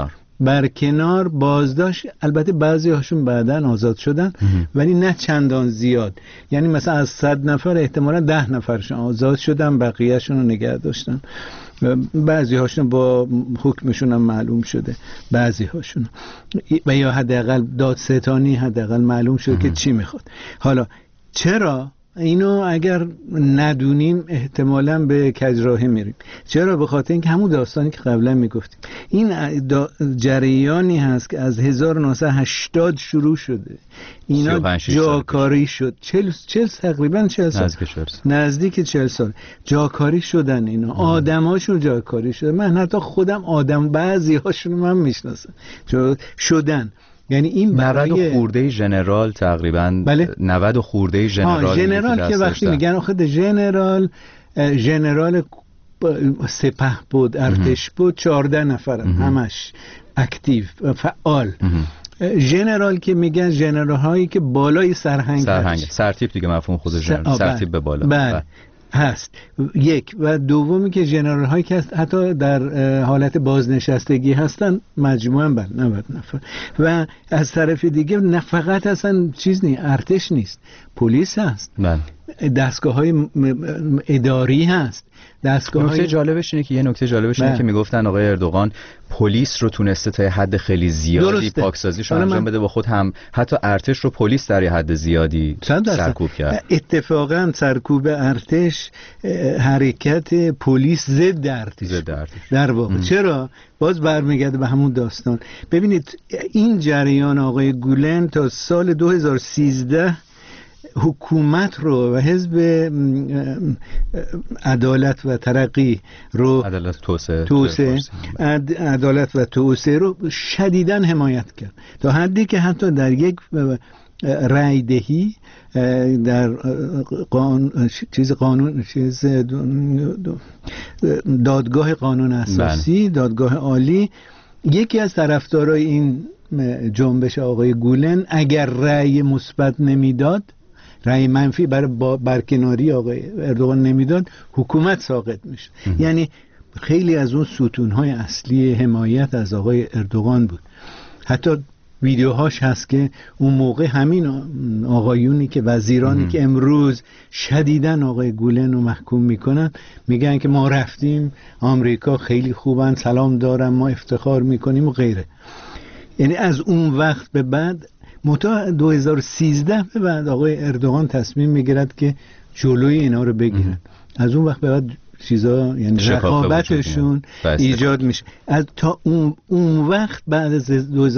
برکنار بازداشت. البته بعضی هاشون بعدن آزاد شدن ولی نه چندان زیاد. یعنی مثلا از 100 نفر احتمالا 10 نفرشون آزاد شدن، بقیه‌شون رو نگه داشتن. بعضی هاشون با حکمشون هم معلوم شده، بعضی هاشون و یا حداقل دادستانی حداقل معلوم شده که چی میخواد. حالا چرا اینو اگر ندونیم احتمالاً به کجراهی میریم. چرا؟ به خاطر اینکه همون داستانی که قبلا میگفتیم، این جریانی هست که از 1980 شروع شده. اینا جاکاری شد. 40 تقریبا 40 سال، نزدیک 40 سال جاکاری شدن. اینا آدماشون جاکاری شدن. من حتی خودم آدم بعضی هاشون من میشناسم شدن. یعنی این 90 خورده ژنرال تقریبا. بله؟ 90 خورده ژنرال که وقتی میگن خود ژنرال سپه بود، ارتش بود، 14 نفر همش اکتیو فعال. ژنرال که میگن ژنرال هایی که بالای سرهنگ سرتیپ دیگه مفهوم خود ژنرال سرتیپ به بالا بله هست. یک و دومی که ژنرال هایی که حتی در حالت بازنشستگی هستن مجموعاً 90 نفر. و از طرف دیگه نه فقط اصلا چیز نیست، ارتش نیست، پلیس هست، دستگاه های اداری هست. نکته جالبش اینه که میگفتن آقای اردوغان پلیس رو تونسته تا حد خیلی زیادی پاکسازیش رو انجام بده، با خود هم حتی ارتش رو پلیس در یه حد زیادی سرکوب کرد. اتفاقا سرکوب ارتش حرکت پلیس ضد ارتش در واقع. چرا؟ باز برمیگرده به همون داستان. ببینید این جریان آقای گولن تا سال 2013 حکومت رو و حزب عدالت و ترقی رو عدالت و توسعه رو شدیداً حمایت کرد، تا حدی که حتی در یک رأی دهی در دادگاه قانون اساسی، دادگاه عالی، یکی از طرفدارای این جنبش آقای گولن اگر رأی مثبت نمیداد، رأی منفی برای برکناری آقای اردوغان نمیداد، حکومت ساقط میشه. یعنی خیلی از اون ستونهای اصلی حمایت از آقای اردوغان بود. حتی ویدیوهاش هست که اون موقع همین آقایونی که وزیرانی که امروز شدیداً آقای گولن رو محکوم میکنن میگن که ما رفتیم آمریکا، خیلی خوبن، سلام دارم، ما افتخار میکنیم و غیره. یعنی از اون وقت به بعد متا 2013 به بعد آقای اردوغان تصمیم میگیرد که جلوی اینا رو بگیرن. از اون وقت به بعد چیزا یعنی رقابتشون ایجاد میشه. از تا اون وقت بعد از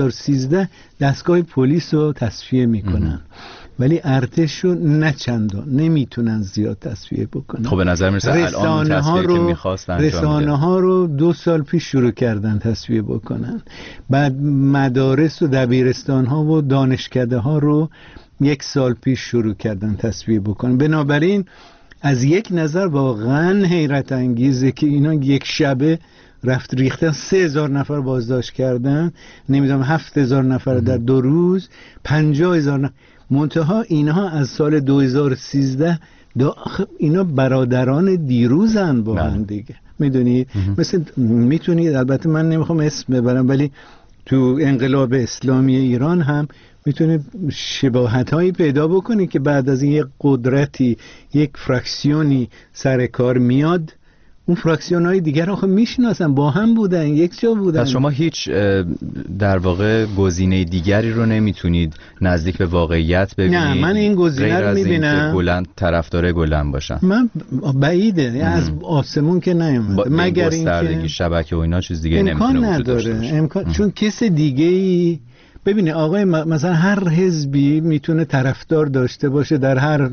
2013 دستگاه پلیس رو تصفیه میکنن، ولی ارتش رو نه چندان نمیتونن زیاد تصفیه بکنن. خب به نظر میرسه الان تصفیه که میخواست انجام بده. رسانه ها رو 2 سال پیش شروع کردن تصفیه بکنن. بعد مدارس و دبیرستان ها و دانشکده ها رو 1 سال پیش شروع کردن تصفیه بکنن. بنابراین از یک نظر واقعا حیرت انگیزه که اینا یک شبه رفت ریختن 3000 نفر بازداشت کردن، نمیدونم 7000 نفر در 2 روز، 50000 نفر. منتها اینها از سال 2013 اینا برادران دیروزن با هم دیگه، میدونید؟ مثل میتونید، البته من نمیخوام اسم ببرم، ولی تو انقلاب اسلامی ایران هم میتونید شباهت هایی پیدا بکنید که بعد از این یک قدرتی، یک فراکسیونی سر کار میاد، اون فراکسیون های دیگر آخه میشناسن، با هم بودن، یک جا بودن. پس شما هیچ در واقع گزینه دیگری رو نمیتونید نزدیک به واقعیت ببینید؟ نه، من این گزینه رو میبینم گلن طرفدار گلن باشم. من بعیده از آسمون که نیومده، مگر اینکه شبکه و اینا چیز دیگه نمیتونه وجود داشته باشه. چون کس دیگه‌ای ببینه آقای مثلا هر حزبی میتونه طرفدار داشته باشه در هر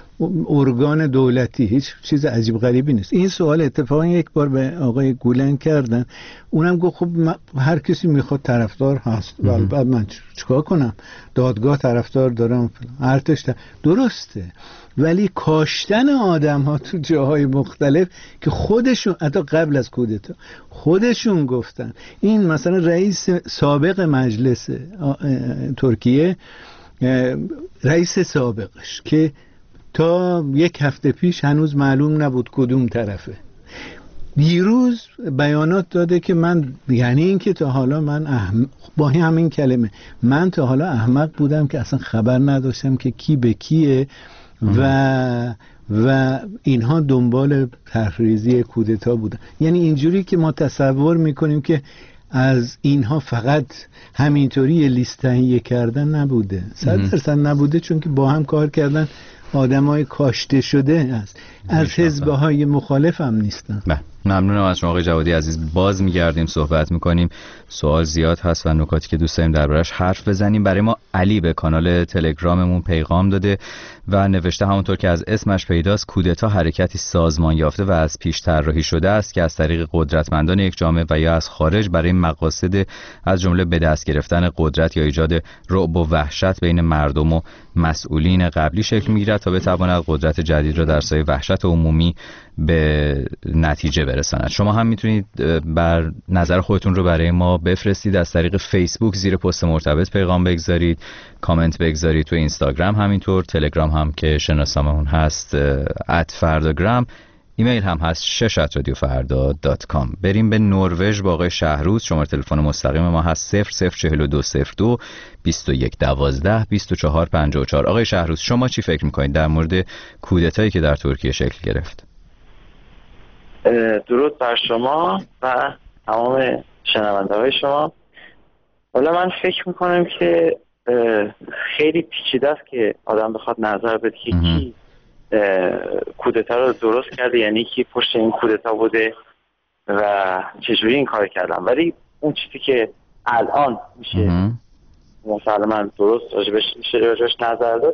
ارگان دولتی، هیچ چیز عجیب غریبی نیست. این سوال اتفاقا یک بار به آقای گولن کردن، اونم گفت خب هر کسی میخواد طرفدار هست، ولی بعد من چیکار کنم؟ دادگاه طرفدار دارم، ارتش درسته، ولی کاشتن آدم ها تو جاهای مختلف که خودشون حتی قبل از کودتا خودشون گفتن، این مثلا رئیس سابق مجلس ترکیه، رئیس سابقش که تا 1 هفته پیش هنوز معلوم نبود کدوم طرفه، دیروز بیانات داده که من، یعنی این که تا حالا من با همین کلمه، من تا حالا احمق بودم که اصلا خبر نداشتم که کی به کیه و اینها دنبال تحریزی کودتا بودن. یعنی اینجوری که ما تصور میکنیم که از اینها فقط همینطوری لیست تهیه کردن نبوده، 100% نبوده، چون که با هم کار کردن، آدمای کاشته شده است، از حزب‌های مخالف هم نیستن. ممنونم از شما آقای جوادی عزیز. باز میگردیم صحبت میکنیم، سوال زیاد هست و نکاتی که دوست داریم دربارش حرف بزنیم. برای ما علی به کانال تلگراممون پیغام داده و نوشته همونطور که از اسمش پیداست، کودتا حرکتی سازمان یافته و از پیش طراحی شده است که از طریق قدرتمندان یک جامعه و یا از خارج برای مقاصد از جمله به دست گرفتن قدرت یا ایجاد رعب و وحشت بین مردم و مسئولین قبلی شکل میگیرد تا بتواند قدرت جدید را در سایه وحشت عمومی به نتیجه برساند. شما هم میتونید بر نظر خودتون رو برای ما بفرستید از طریق فیسبوک زیر پست مرتبط پیغام بگذارید، کامنت بگذارید، تو اینستاگرام همینطور، تلگرام هم که شناسناممون هست @فرdagram، ایمیل هم هست شش@radiofarda.com. بریم به نروژ با آقای شهروز. شماره تلفن مستقیم ما هست 004202 2112 2454. آقای شهروز، شما چی فکر میکنید در مورد کودتایی که در ترکیه شکل گرفت؟ درود بر شما و تمام شنونده های شما. حالا من فکر میکنم که خیلی پیچیده است که آدم بخواد نظر بده که کی کودتا رو درست کرده، یعنی کی پشت این کودتا بوده و چجوری این کار کردن. ولی اون چیزی که الان میشه مثلا من درست راجبش نظر داد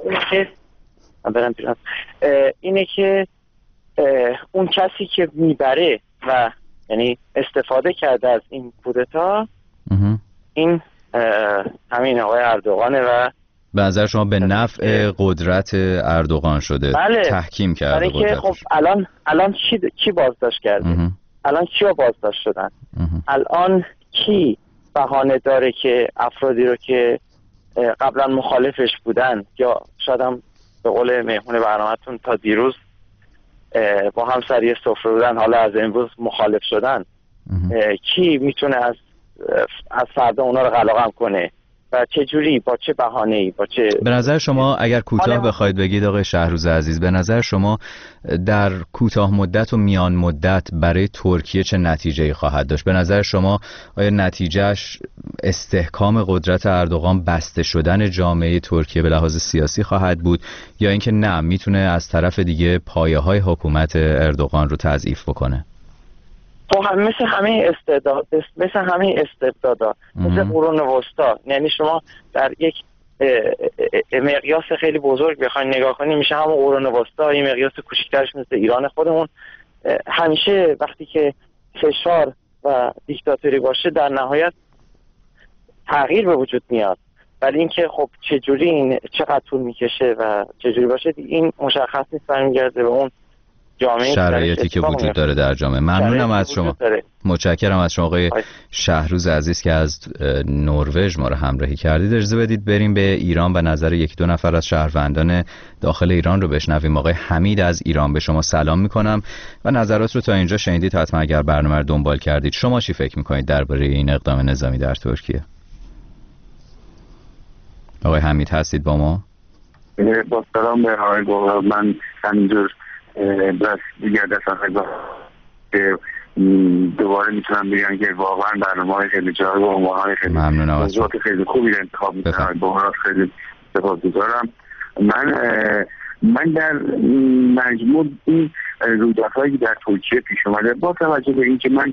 اینه که اون کسی که میبره و یعنی استفاده کرده از این کودتا این همین آقای اردوغانه و به نظر شما به نفع قدرت اردوغان شده؟ بله. تحکیم کرده قدرتش. خب الان کی بازداشت کرده؟ الان کیا بازداشت شدن؟ الان کی بهانه داره که افرادی رو که قبلا مخالفش بودن یا شاید هم به قول مهمون برنامه‌تون تا دیروز با هم سر سفره بودن حالا از امروز مخالف شدن، کی میتونه از فردا اونا رو قلقم کنه و چه جوری، با چه بهانه‌ای، با چه؟ به نظر شما اگر کوتاه بخواید بگید آقای شهروز عزیز، به نظر شما در کوتاه مدت و میان مدت برای ترکیه چه نتیجه‌ای خواهد داشت؟ به نظر شما آیا نتیجهش استحکام قدرت اردوغان، بسته شدن جامعه ترکیه به لحاظ سیاسی خواهد بود، یا اینکه نه میتونه از طرف دیگه پایه‌های حکومت اردوغان رو تضعیف بکنه؟ خب مثل همه استبدادا، مثل قرون وسطا، یعنی شما در یک مقیاس خیلی بزرگ بخواید نگاه کنید میشه همون قرون وسطا، این مقیاس کوچیک‌ترش مثل ایران خودمون. همیشه وقتی که فشار و دیکتاتوری باشه در نهایت تغییر به وجود میاد، ولی اینکه خب چجوری این چقدر طول میکشه و چجوری باشه این مشخص نیست، برمیگرده به اون شرایطی که وجود داره در جامعه. ممنونم از شما، متشکرم از شما آقای شهروز عزیز که از نروژ ما رو همراهی کردید. اجازه بدید بریم به ایران و نظر یکی دو نفر از شهروندان داخل ایران رو بشنویم. آقای حمید از ایران، به شما سلام میکنم و نظرات رو تا اینجا شنیدید، حتما اگر برنامه رو دنبال کردید شما چی فکر میکنید درباره این اقدام نظامی در ترکیه؟ آقای حمید هستید با ما؟ با سلام به آقای گوهر، من همینجور بس دیگر دستان که دوباره میتونم بگم که واقعا برنامه‌های خیلی جالب و عنوان‌های خیلی موضوعات خیلی خوبی رو انتخاب می‌کنم. باهات خیلی سپاسگزارم. من در مجموع این رویدادهایی که در ترکیه پیش اومده، با توجه به اینکه من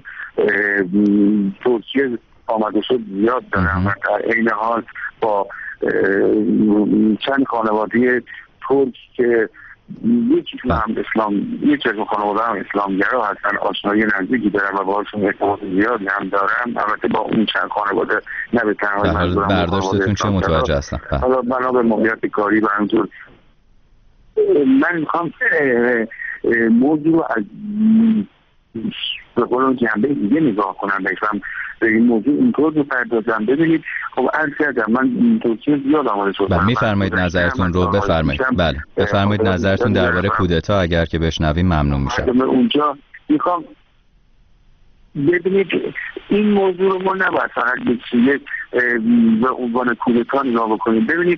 ترکیه آمد و شد زیاد دارم و در عین حال با چند خانواده ترک که یکی هم اسلام، یکی از خانواده هم اسلامگرا هستن، آشنایی نزدیکی دارم و باهاشون ارتباط زیادی هم دارم. البته با اون چند خانواده نه به تنهایی منظورم برداشتتون چه متوجه هستم. حالا بنا به موقعیت کاری و همینطور من میخوام موضوع رو از به قول جنبه دیگه نگاه کنم، بفهم به این موضوع اینطور بپردازم. ببینید خب عرض کردم من ترکیه زیاد آماده شدم. میفرمایید نظرتون رو بفرمایید. بله بفرمایید نظرتون درباره کودتا اگر که بشنویم ممنون میشم. اونجا میخوام ببینید این موضوع رو ما نباید فقط یک به عنوان کودتا نگاه بکنیم. ببینید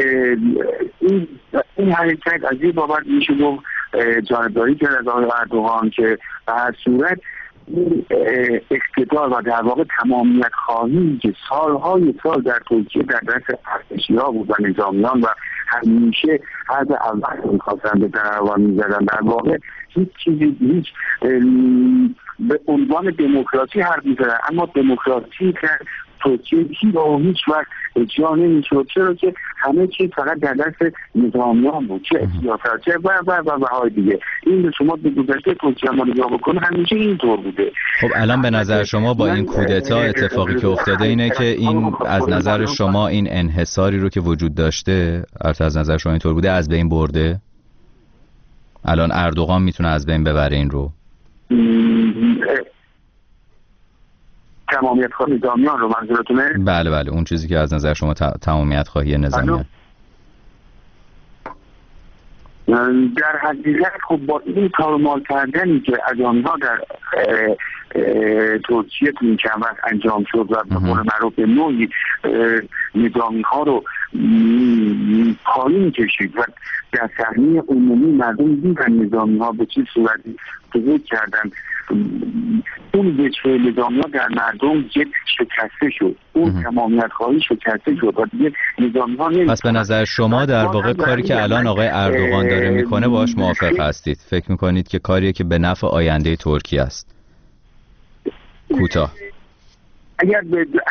این حرکت از این بابت میشه گفت جانبداری کرد از آقای اردوغان که به هر صورت اقتدار و در واقع تمامیت خواهی که سالهای سال در ترکیه در دست ارتشی‌ها بود و نظامیان و همیشه حد اول می‌خواستن به در می‌زدن، در واقع هیچ چیزی هیچ به عنوان دموکراسی حرف می‌زدن، اما دموکراسی که ترکیه هیچ وقت اجرا نمی‌شد، چرا که همه چیز فقط در دست نظامیان بود، چه سیاست چه و های دیگه. این شما به گذشته ترکیه ما نگاه بکنه همیشه اینطور بوده. خب الان به نظر شما با این کودتا اتفاقی که افتاده اینه که این از نظر شما این انحصاری رو که وجود داشته از نظر شما اینطور بوده از بین برده؟ الان اردوغان میتونه از بین ببره این رو؟ تمامیت خواهی نظامیان رو منظورتونه؟ بله اون چیزی که از نظر شما تمامیت خواهی نظامیان. در حقیقت خب با این تارمال کردنی که از آنها در ترکیه تو این چند وقت انجام شد و به قول معروف نوعی نظامی ها رو پایین کشید و در صحنه عمومی مردم دیدن نظامی ها به چه صورتی ظهور کردن، اون وجه نظامی ها در مردم شکسته شد، اون تمامیت خواهی شکسته شد و دیگه نظامی ها نمی‌تونن. پس به نظر شما در واقع کاری که الان آقای اردوغان داره میکنه باهاش موافق هستید؟ فکر میکنید که کاریه که به نفع آینده ترکیه است؟ کوتاه اگر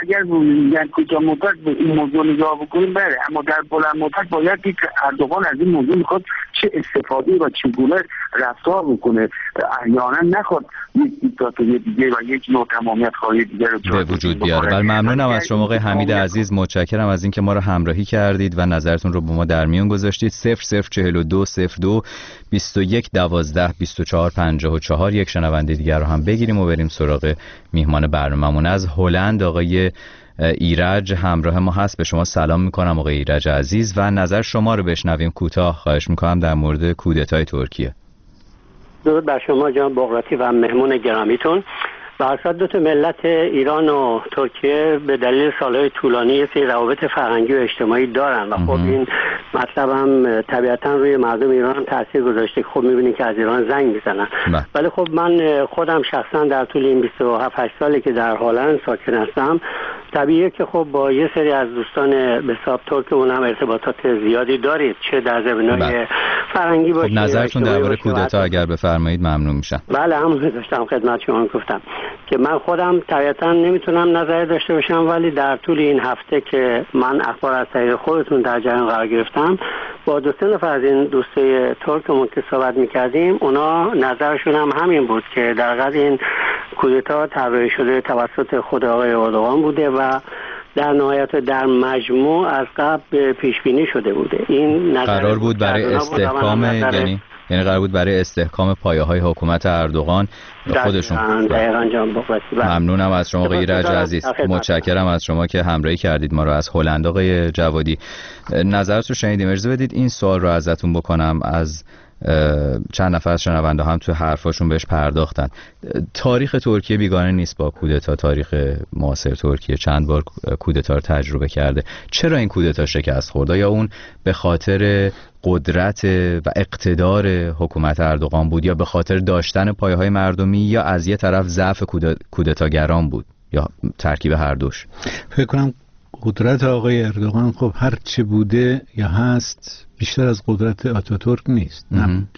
در کوتاه مدت به این موضوع نگاه بکنیم بله، اما در بلند مدت باید دید که اردوغان از این موضوع میخواد چه استفاده و چگونه رفتار بکنه، احیانا نخواد یک دیکتاتوری دیگه و یک نوع تمامیت خواهی دیگه رو به وجود بیاره. بله ممنونم از شما آقای حمید عزیز، متشکرم از اینکه ما رو همراهی کردید و نظرتون رو با ما در میون گذاشتید. 0042 02 21 12 24 54 یک شنونده دیگر رو هم بگیریم و بریم سراغ میهمان برنامه‌مون. از هلند آقای ایرج همراه ما هست. به شما سلام میکنم آقای ایرج عزیز و نظر شما رو بشنویم کوتاه خواهش میکنم در مورد کودتای ترکیه. درود بر شما جناب بغراتی و مهمون گرامیتون. برصد دو تا ملت ایران و ترکیه به دلیل سالهای طولانی یه سری روابط فرهنگی و اجتماعی دارن و خب این مطلب هم طبیعتا روی مردم ایران هم تاثیر گذاشته. خب میبینید که از ایران زنگ میزنن، ولی خب من خودم شخصا در طول این 27-8 سالی که در هلند ساکن هستم طبیعیه که خب با یه سری از دوستان به حساب ترکمون هم ارتباطات زیادی دارید، چه در زمینه‌های فرهنگی باشه. خب نظرتون درباره کودتا اگر بفرمایید ممنون میشم. بله همون داشتم خدمت شما گفتم که من خودم طبیعتا نمیتونم نظری داشته باشم، ولی در طول این هفته که من اخبار از طریق خودتون در جریان قرار گرفتم با 2-3 نفر از این دوستای ترکمون که صحبت میکردیم، اونا نظرشون هم همین بود که در حقیقت این کودتا طراحی شده توسط خود آقای اردوغان بوده و در نهایت در مجموع از قبل پیش بینی شده بوده. این قرار بود برای استحکام یعنی قرار بود برای استحکام پایه‌های حکومت اردوغان خودشون. دقیقاً جان بغراتی. ممنونم از شما آقای ایرج عزیز، متشکرم از شما که همراهی کردید ما رو از هلند. آقای جوادی نظرتون شنیدیم، اجازه بدید این سوال رو ازتون بکنم. از چند نفر از شنونده هم تو حرفاشون بهش پرداختن. تاریخ ترکیه بیگانه نیست با کودتا. تاریخ معاصر ترکیه چند بار کودتا رو تجربه کرده. چرا این کودتا شکست خورد؟ یا اون به خاطر قدرت و اقتدار حکومت اردوغان بود، یا به خاطر داشتن پایه‌های مردمی، یا از یه طرف ضعف کودتاگران بود، یا ترکیب هر دوش؟ فکر کنم قدرت آقای اردوغان خب هر چه بوده یا هست بیشتر از قدرت آتاتورک نیست. نبود.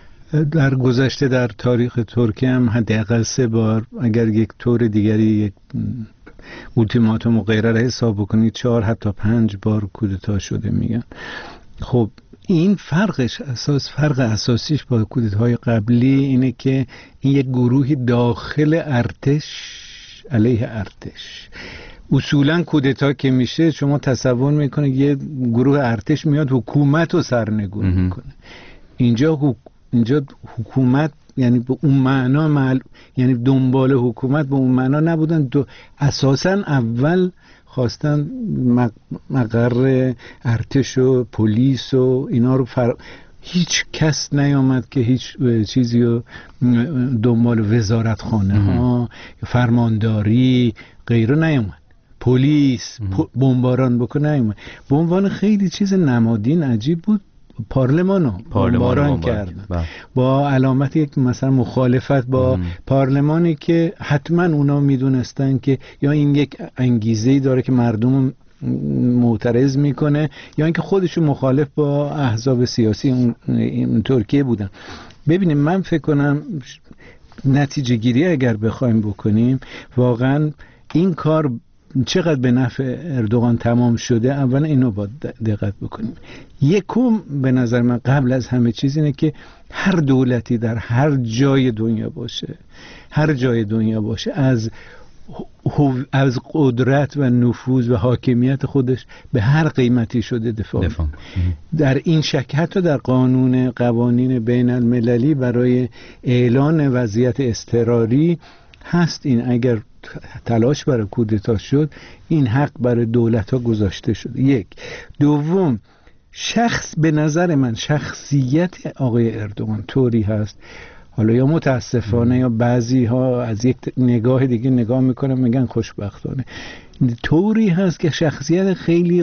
در گذشته در تاریخ ترکیه هم حداقل 3 بار اگر یک طور دیگری یک اولتیماتوم و غیره را حساب بکنید 4 حتی 5 بار کودتا شده میگن. خب این فرق اساسیش با کودتاهای قبلی اینه که این یک گروهی داخل ارتش علیه ارتش. اصولا کودتا که میشه شما تصور میکنید یه گروه ارتش میاد حکومت رو سرنگون میکنه. اینجا حکومت یعنی به اون معنا یعنی دنبال حکومت به اون معنا نبودن. اساسا اول خواستن مقر ارتش و پلیس و اینا رو هیچ کس نیامد که هیچ چیزی رو دنبال وزارتخانه ها فرمانداری غیره نیامد. پلیس بمباران بکنه نیامد. به عنوان خیلی چیز نمادین عجیب بود پارلمانو بمباران کردن با علامت یک مثلا مخالفت با پارلمانی که حتما اونا میدونستن که یا این یک انگیزه‌ای داره که مردم معترض میکنه یا اینکه خودشون مخالف با احزاب سیاسی اون ترکیه بودن. ببینیم من فکر کنم نتیجه گیری اگر بخوایم بکنیم واقعا این کار چقدر به نفع اردوغان تمام شده، اولا اینو باید دقت بکنیم. یکم به نظر من قبل از همه چیز اینه که هر دولتی در هر جای دنیا باشه از از قدرت و نفوذ و حاکمیت خودش به هر قیمتی شده دفاع. در این شک حتی در قوانین بین المللی برای اعلان وضعیت اضطراری هست، این اگر تلاش برای کودتا شد این حق برای دولت ها گذاشته شده. یک. دوم، به نظر من شخصیت آقای اردوغان طوری هست، حالا یا متاسفانه یا بعضی ها از یک نگاه دیگه نگاه میکنن میگن خوشبختانه، طوری هست که شخصیت خیلی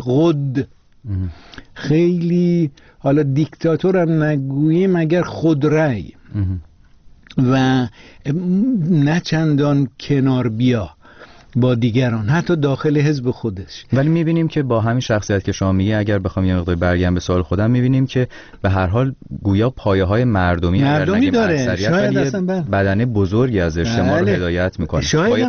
خیلی، حالا دیکتاتور هم نگوییم اگر خودرأی و نه چندان کنار بیا با دیگران، حتی داخل حزب خودش. ولی میبینیم که با همین شخصیت که شما میگی، اگر بخوام یه مقدار برگردم به سوال خودم، میبینیم که به هر حال گویا پایه‌های مردمی داره، شاید اصلا بدنه بزرگی از اجتماع رو هدایت میکنه. شاید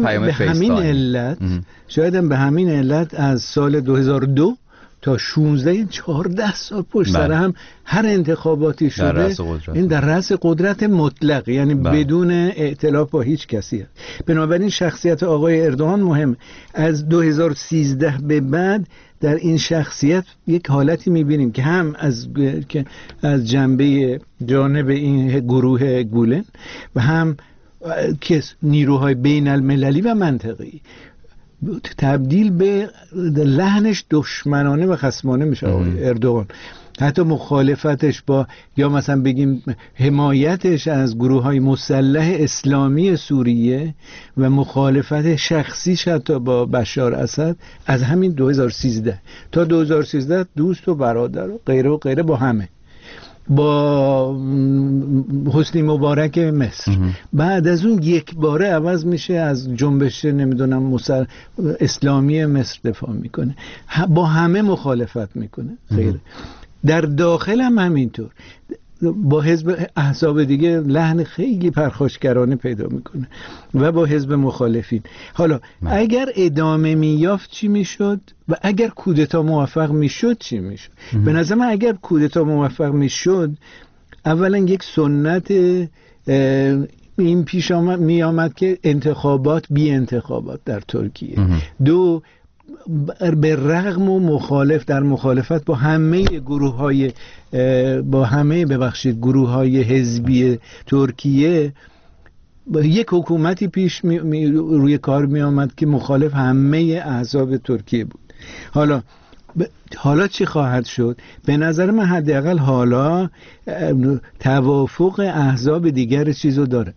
به همین علت از سال 2002 تا 14 سال پشت سر هم هر انتخاباتی شده این در رأس قدرت مطلق، یعنی بدون ائتلاف با هیچ کسی هست. بنابراین شخصیت آقای اردوغان مهم. از 2013 به بعد در این شخصیت یک حالتی میبینیم که هم از جانب این گروه گولن و هم که نیروهای بین المللی و منطقی تبدیل به لحنش دشمنانه و خصمانه میشه آقای اردوغان. حتی مخالفتش با، یا مثلا بگیم حمایتش از گروه‌های مسلح اسلامی سوریه و مخالفت شخصیش حتی با بشار اسد از همین 2013 تا 2013 دوست و برادر و غیره با همه، با حسنی مبارک مصر. بعد از اون یک باره عوض میشه، از جنبش نمیدونم اسلامی مصر دفاع میکنه، با همه مخالفت میکنه. خیره در داخل هم همینطور، با حزب احزاب دیگه لحن خیلی پرخاشگرانه پیدا میکنه و با حزب مخالفین. حالا اگر ادامه میافت چی میشد و اگر کودتا موفق میشد چی میشد؟ به نظر من اگر کودتا موفق میشد، اولا یک سنت این پیش میامد که انتخابات بی انتخابات در ترکیه. دو، به رغم و مخالفت با همه گروه های حزبی ترکیه، یک حکومتی پیش روی کار می آمد که مخالف همه احزاب ترکیه بود. حالا چی خواهد شد؟ به نظر من حداقل حالا توافق احزاب دیگر چیزو داره،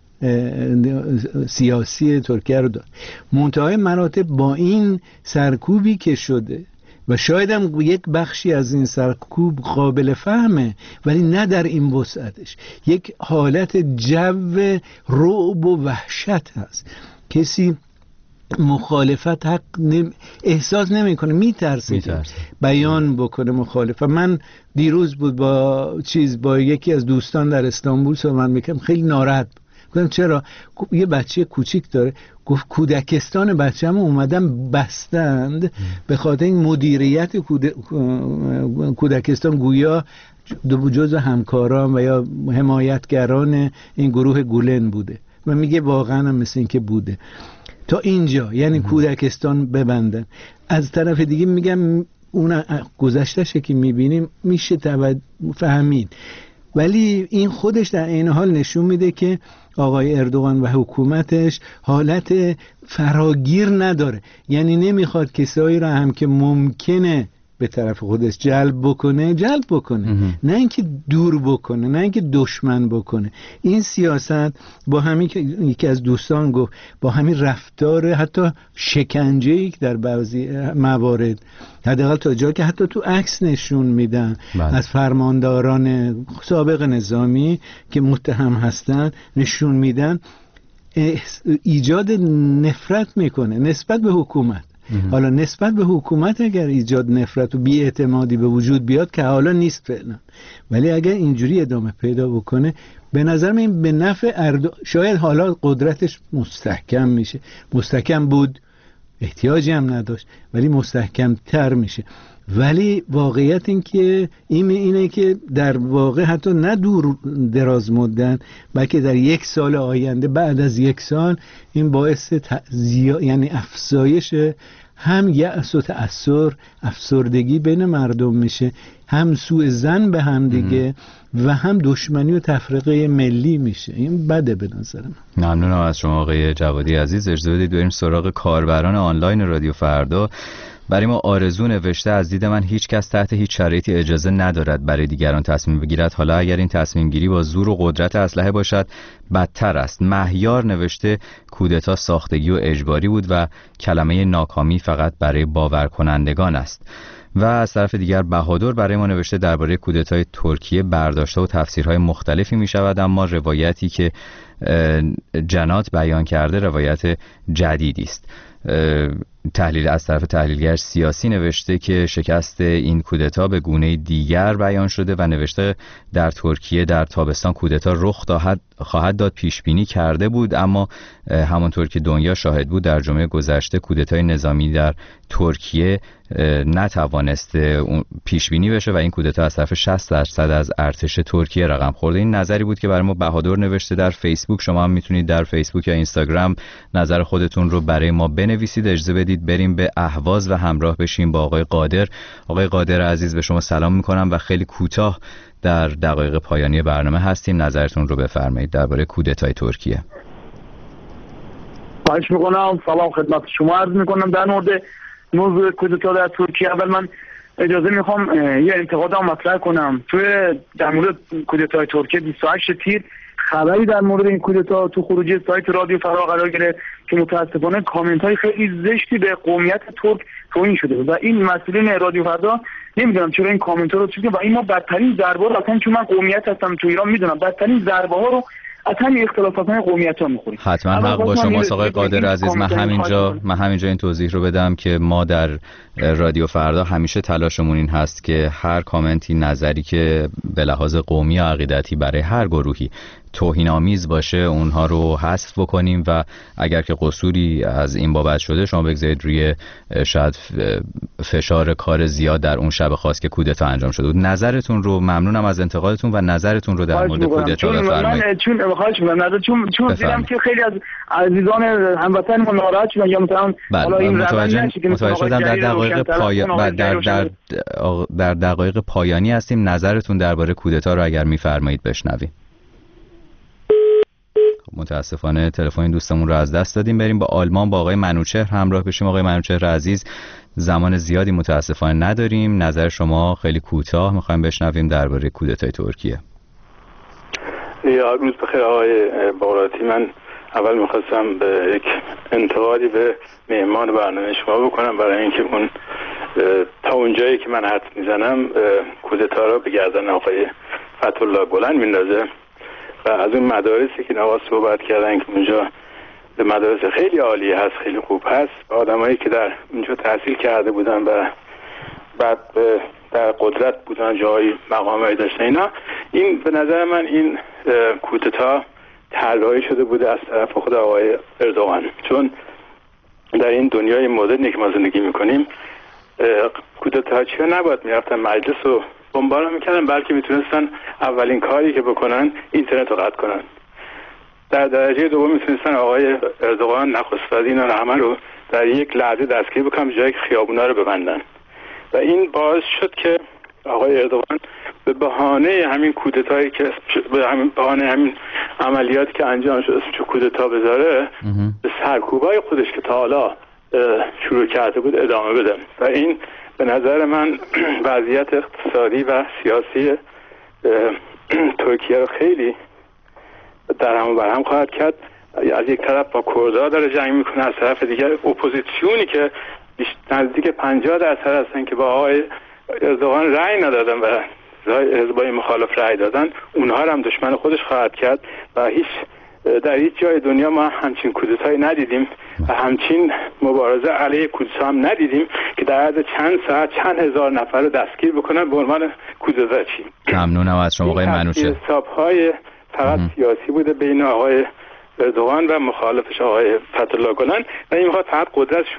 سیاسی ترکیه رو داره. منتهای مراتب با این سرکوبی که شده و شاید هم یک بخشی از این سرکوب قابل فهمه ولی نه در این وسعتش، یک حالت جو رعب و وحشت هست. کسی مخالفت حق احساس نمیکنه، میترسه بیان بکنه مخالفت. من دیروز بود با یکی از دوستان در استانبول صحبت میکردم، خیلی ناراحت گفتم چرا؟ یه بچه کوچیک داره، گفت کودکستان بچه‌م اومدن بستند به خاطر این مدیریت کودکستان گویا جزو همکاران و یا حمایتگران این گروه گولن بوده و میگه واقعا هم مثل این که بوده. تا اینجا یعنی کودکستان ببندن. از طرف دیگه میگم اون گذشته‌شه که میبینیم میشه فهمید، ولی این خودش در این حال نشون میده که آقای اردوغان و حکومتش حالت فراگیر نداره، یعنی نمیخواد کسایی را هم که ممکنه به طرف خودش جلب بکنه نه اینکه دور بکنه، نه اینکه دشمن بکنه. این سیاست با همین که یکی از دوستان گفت، با همین رفتار حتی شکنجه‌ای که در بعضی موارد حداقل تا جایی که حتی تو عکس نشون میدن از فرمانداران سابق نظامی که متهم هستن نشون میدن، ایجاد نفرت میکنه نسبت به حکومت. حالا نسبت به حکومت اگر ایجاد نفرت و بی‌اعتمادی به وجود بیاد که حالا نیست فعلا، ولی اگر اینجوری ادامه پیدا بکنه به نظر من این به نفع شاید حالا قدرتش مستحکم میشه، مستحکم بود احتیاجی هم نداشت، ولی مستحکم‌تر میشه. ولی واقعیت اینه که در واقع حتی نه دور دراز مدت، بلکه در 1 سال آینده، بعد از 1 سال، این باعث یعنی افزایش هم یأس و تأثر، افسردگی بین مردم میشه، هم سوء ظن به هم دیگه و هم دشمنی و تفرقه ملی میشه. این بده به نظر من. ممنونم از شما آقای جوادی عزیز. اجازه بدید بریم سراغ کاربران آنلاین رادیو فردا. برای ما آرزو نوشته: از دید من هیچ کس تحت هیچ شرایطی اجازه ندارد برای دیگران تصمیم بگیرد، حالا اگر این تصمیم گیری با زور و قدرت اسلحه باشد بدتر است. مهیار نوشته: کودتا ساختگی و اجباری بود و کلمه ناکامی فقط برای باور کنندگان است. و از طرف دیگر بهادر برای ما نوشته: درباره کودتای ترکیه برداشت‌ها و تفسیرهای مختلفی می شود، اما روایتی که جنات بیان کرده روایت جدیدی است. تحلیل از طرف تحلیلگر سیاسی نوشته که شکست این کودتا به گونه دیگر بیان شده و نوشته در ترکیه در تابستان کودتا رخ خواهد داد پیش بینی کرده بود، اما همانطور که دنیا شاهد بود در جمعه گذشته کودتای نظامی در ترکیه نتوانست پیش بینی بشه و این کودتا از طرف 60% از ارتش ترکیه رقم خورده. این نظری بود که برای ما بهادر نوشته در فیسبوک. شما هم میتونید در فیسبوک یا اینستاگرام نظر خودتون رو برای ما بنویسید. اجازه بدید بریم به اهواز و همراه بشیم با آقای قادر. آقای قادر عزیز، به شما سلام میکنم و خیلی کوتاه در دقایق پایانی برنامه هستیم، نظرتون رو بفرمایید درباره کودتای ترکیه. خواهش میکنم. سلام خدمت شما عرض میکنم. در مورد موضوع کودتا در ترکیه، اول من اجازه میخوام یه انتقادم مطرح کنم. در مورد کودتای ترکیه 28 تیر خبری در مورد این کودتا تو خروجی سایت رادیو فردا قرار گرفت که متاسفانه کامنت های خیلی زشتی به قومیت ترک توهین شده و این مسئولین رادیو فردا نمیدونم چرا این کامنت ها رو چیزی و این ما بدترین ضربه رو اصلا، چون من قومیت هستم تو ایران میدونم، بدترین ضربه ها رو از همین اختلافات قومیت ها میخوریم. حتما حق با شماست آقای قادر عزیز. من همینجا این توضیح رو بدم که ما در رادیو فردا همیشه تلاشمون این هست که هر کامنتی، نظری که به لحاظ قومی یا عقیدتی برای هر گروهی توهین‌آمیز باشه اونها رو حذف بکنیم و اگر که قصوری از این بابت شده شما بگذارید روی شاید فشار کار زیاد در اون شب خاص که کودتا انجام شده بود. نظرتون رو ممنونم از انتقادتون و نظرتون رو در مورد کودتا بفرمایید. چون دیدم که خیلی از عزیزان هموطن ما ناراحت شدن یا مثلا حالا این متوجه شدم در دقایق پایانی هستیم. نظرتون درباره کودتا رو اگر میفرمایید بشنویم. متاسفانه تلفن دوستمون رو از دست دادیم. بریم با آلمان با آقای منوچهر همراه بشیم. آقای منوچهر عزیز، زمان زیادی متاسفانه نداریم، نظر شما خیلی کوتاه میخوایم بشنویم درباره کودتای ترکیه. روز بخیر آقای باقراتی. من اول میخواستم به یک انتقادی به مهمان برنامه شما بکنم برای اینکه اون تا اونجایی که من حدس میزنم کودتا را به گردن آقای فتح‌الله گلن میندازه و از اون مدارسی که نواز صحبت کردن که اونجا به مدارس خیلی عالی هست، خیلی خوب هست، آدمایی که در اونجا تحصیل کرده بودن و بعد در قدرت بودن، جایی مقامایی داشتن، این به نظر من این کودتا طراحی شده بوده از طرف خود آقای اردوغان. چون در این دنیای مدرنی که ما زندگی میکنیم کودتاچی‌ها نباید میرفتن مجلس رو بمباران میکردن، بلکه میتونستن اولین کاری که بکنن اینترنت رو قطع کنن. در درجه دوم میتونستن آقای اردوغان نخست وزیر اینا همه رو در یک لحظه دستگیر بکنن به جایی که خیابونا رو ببندن و این باعث شد که آقای اردوغان به بهانه همین کودتایی که به بهانه همین عملیاتی که انجام شد اسمش کودتا بذاره به سرکوبای خودش که تا حالا شروع کرده بود ادامه بده و این به نظر من وضعیت اقتصادی و سیاسی ترکیه رو خیلی در هم و برهم خواهد کرد. از یک طرف با کردها داره جنگ میکنه، از طرف دیگر اپوزیسیونی که نزدیک 50% هستن که با آقای اردوغان رأی ندادن و حزبای مخالف رأی دادن، اونها هم دشمن خودش خواهد کرد و در هیچ جای دنیا ما همچین کودتایی ندیدیم و همچین مبارزه علیه کودتا هم ندیدیم که در عرض چند ساعت چند هزار نفر رو دستگیر بکنن به عنوان کودتاچی. ممنونم از شما آقای منوچهر. حساب‌های فقط سیاسی بوده بین آقای اردوغان و مخالفش آقای فتح‌الله گلن و این میخواد فقط قدرتشو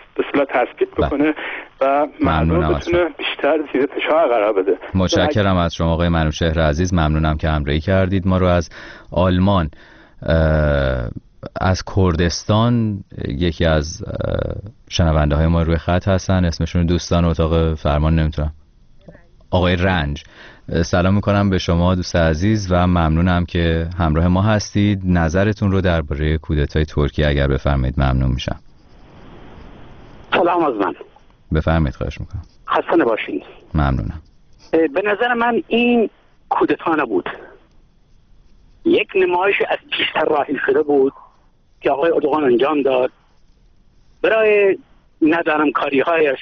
به اصطلاح تثبیت بکنه و مردم بتونه بیشتر زیر فشار قرار بده. متشکرم از شما آقای منوچهر عزیز، ممنونم که همراهی کردید. ما رو از آلمان، از کردستان یکی از شنونده های ما روی خط هستن، اسمشون دوستان اتاق فرمان نمیتونم، آقای رنج. سلام میکنم به شما دوست عزیز و ممنونم که همراه ما هستید. نظرتون رو درباره کودتای ترکیه اگر بفرمایید ممنون میشم. سلام از من. بفرمایید، خواهش میکنم. خسته نباشید. ممنونم. به نظر من این کودتا نبود، یک نمایش از پیشتر راهی شده بود که آقای اردوغان انجام داد برای ندارم کاری هایش،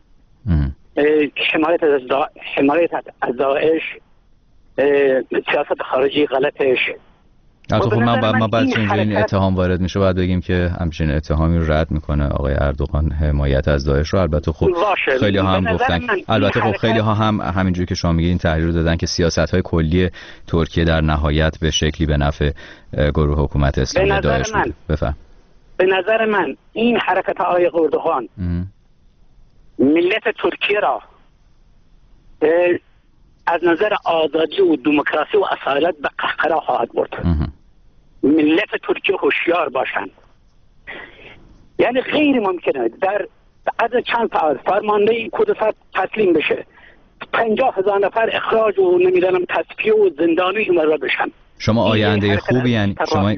حمایت از داعش، سیاست خارجی غلطش. خب ما بعد چون این اتهام وارد میشه باید بگیم که همچین اتهامی رو رد میکنه آقای اردوغان حمایت از داعش رو. البته خب خیلی ها هم گفتن، البته خب خیلی ها هم همینجوری که شما میگید این تحلیل رو دادن که سیاست‌های کلی ترکیه در نهایت به شکلی به نفع گروه حکومت اسلامی داعش بود. بفهم. به نظر من این حرکت آقای اردوغان ملت ترکیه را از نظر آزادی و دموکراسی و اصالت به قهقرا خواهد برد. ملت ترکیه هوشیار باشند. یعنی غیر ممکنه در عدد چند ساعت فرمانده کودتا تسلیم بشه، 50,000 نفر اخراج و نمیدانم تصفیه و زندانی مرا بشن. شما آینده خوبی، یعنی شما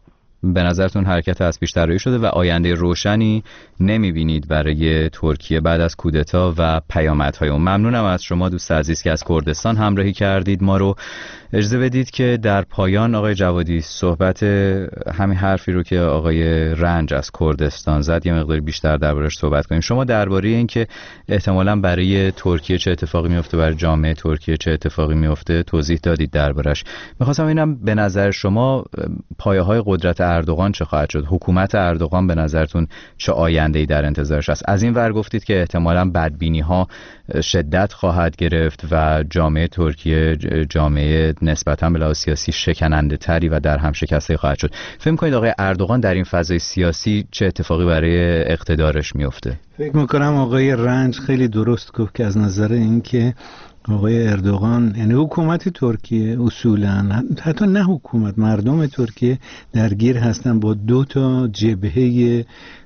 به نظرتون حرکت از پیش طراحی شده و آینده روشنی نمیبینید برای ترکیه بعد از کودتا و پیامدهای اون. ممنونم از شما دوست عزیز که از کردستان همراهی کردید ما رو. اجازه بدید که در پایان آقای جوادی صحبت همین حرفی رو که آقای رنج از کردستان زد یه مقدار بیشتر دربارش صحبت کنیم. شما درباره این که احتمالاً برای ترکیه چه اتفاقی میفته، برای جامعه ترکیه چه اتفاقی میفته توضیح دادید دربارش. می‌خواستم ببینم به نظر شما پایه‌های قدرت اردوغان چه خواهد شد؟ حکومت اردوغان به نظرتون چه آینده‌ای در انتظارش است؟ از این ور گفتید که احتمالاً بدبینی‌ها شدت خواهد گرفت و جامعه ترکیه جامعه نسبتاً به لحاظ سیاسی شکننده تری و در هم شکسته خواهد شد. فکر می‌کنید آقای اردوغان در این فضای سیاسی چه اتفاقی برای اقتدارش میفته؟ فکر می‌کنم آقای رنج خیلی درست گفت که از نظر اینکه آقای اردوغان، یعنی حکومت ترکیه اصولاً، حتی نه حکومت، مردم ترکیه درگیر هستن با دو تا جبهه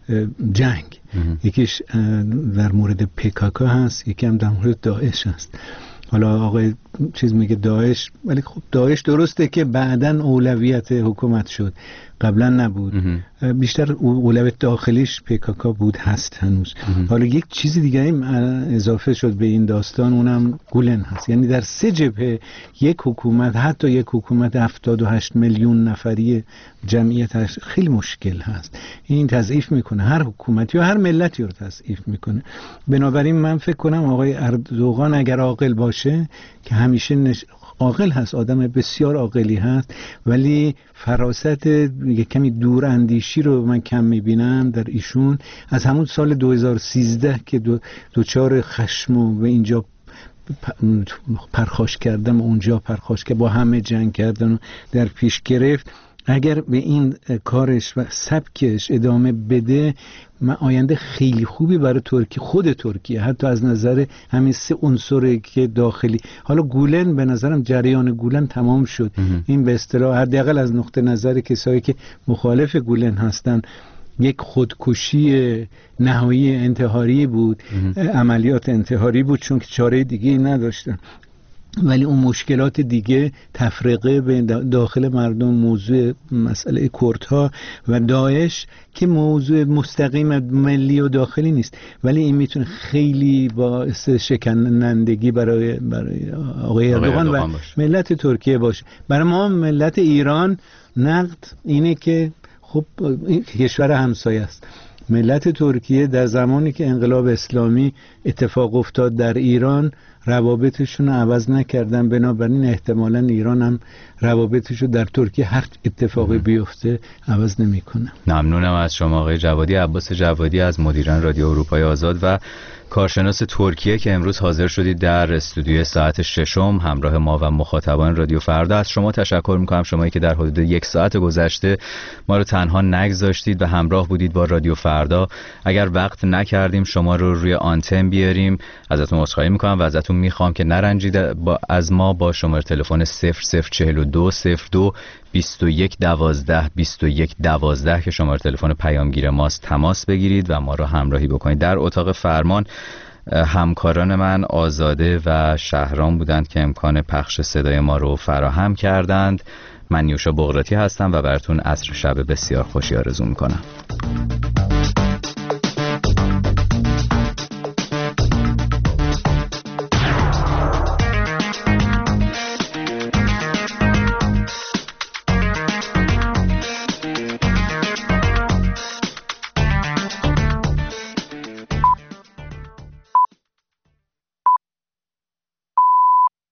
جنگ. یکیش در مورد PKK هست، یکی هم در مورد داعش هست. حالا آقای چیز میگه داعش، ولی خب داعش درسته که بعداً اولویت حکومت شد، قبلا نبود. بیشتر اولویت داخلیش PKK بود، هست هنوز. حالا یک چیز دیگه اضافه شد به این داستان، اونم گولن هست. یعنی در سه جبهه یک حکومت، حتی یک حکومت 78 میلیون نفری جمعیتش خیلی مشکل هست. این تضعیف میکنه هر حکومتی و هر ملتی رو تضعیف میکنه. بنابراین من فکر کنم آقای اردوغان اگر عاقل باشه، که همیشه عاقل هست، آدم بسیار عاقلی هست، ولی فراست یک کمی دور اندیشی رو من کم میبینم در ایشون. از همون سال 2013 که دوچار خشم و به اینجا پرخاش کردم، اونجا پرخاش که با همه جنگ کردن و در پیش گرفت، اگر به این کارش و سبکش ادامه بده، من آینده خیلی خوبی برای ترکیه، خود ترکیه، حتی از نظر همین سه عنصری که داخلی. حالا گولن به نظرم جریان گولن تمام شد. این به اصطلاح حداقل از نقطه نظر کسایی که مخالف گولن هستن یک خودکشی نهایی انتحاری بود، عملیات انتحاری بود، چون که چاره دیگه نداشتن. ولی اون مشکلات دیگه، تفرقه به داخل مردم، موضوع مسئله کردها و داعش که موضوع مستقیم ملی و داخلی نیست، ولی این میتونه خیلی باعث شکنندگی برای آقای اردوغان و ملت ترکیه باشه. برای ما ملت ایران نقد اینه که خب این کشور همسایه است. ملت ترکیه در زمانی که انقلاب اسلامی اتفاق افتاد در ایران روابطشون رو عوض نکردن، بنابراین احتمالاً ایران هم روابطش رو در ترکیه هر اتفاقی بیفته عوض نمیکنه. ممنونم از شما آقای جوادی. عباس جوادی از مدیران رادیو اروپای آزاد و کارشناس ترکیه که امروز حاضر شدید در استودیو ساعت 6 همراه ما و مخاطبان رادیو فردا. از شما تشکر میکنم، شمایی که در حدود 1 ساعت گذشته ما رو تنها نگذاشتید و همراه بودید با رادیو فردا. اگر وقت نکردیم شما رو روی آنتن بیاریم ازتون عذرخواهی میکنم و ازتون میخوام که نرنجید از ما با شماره تلفن 0042 02 21 12 21 12 که شماره تلفن پیامگیر ماست تماس بگیرید و ما رو همراهی بکنید. در اتاق فرمان همکاران من آزاده و شهرام بودند که امکان پخش صدای ما رو فراهم کردند. من نیوشا بغراتی هستم و براتون عصر شب بسیار خوشی آرزو میکنم.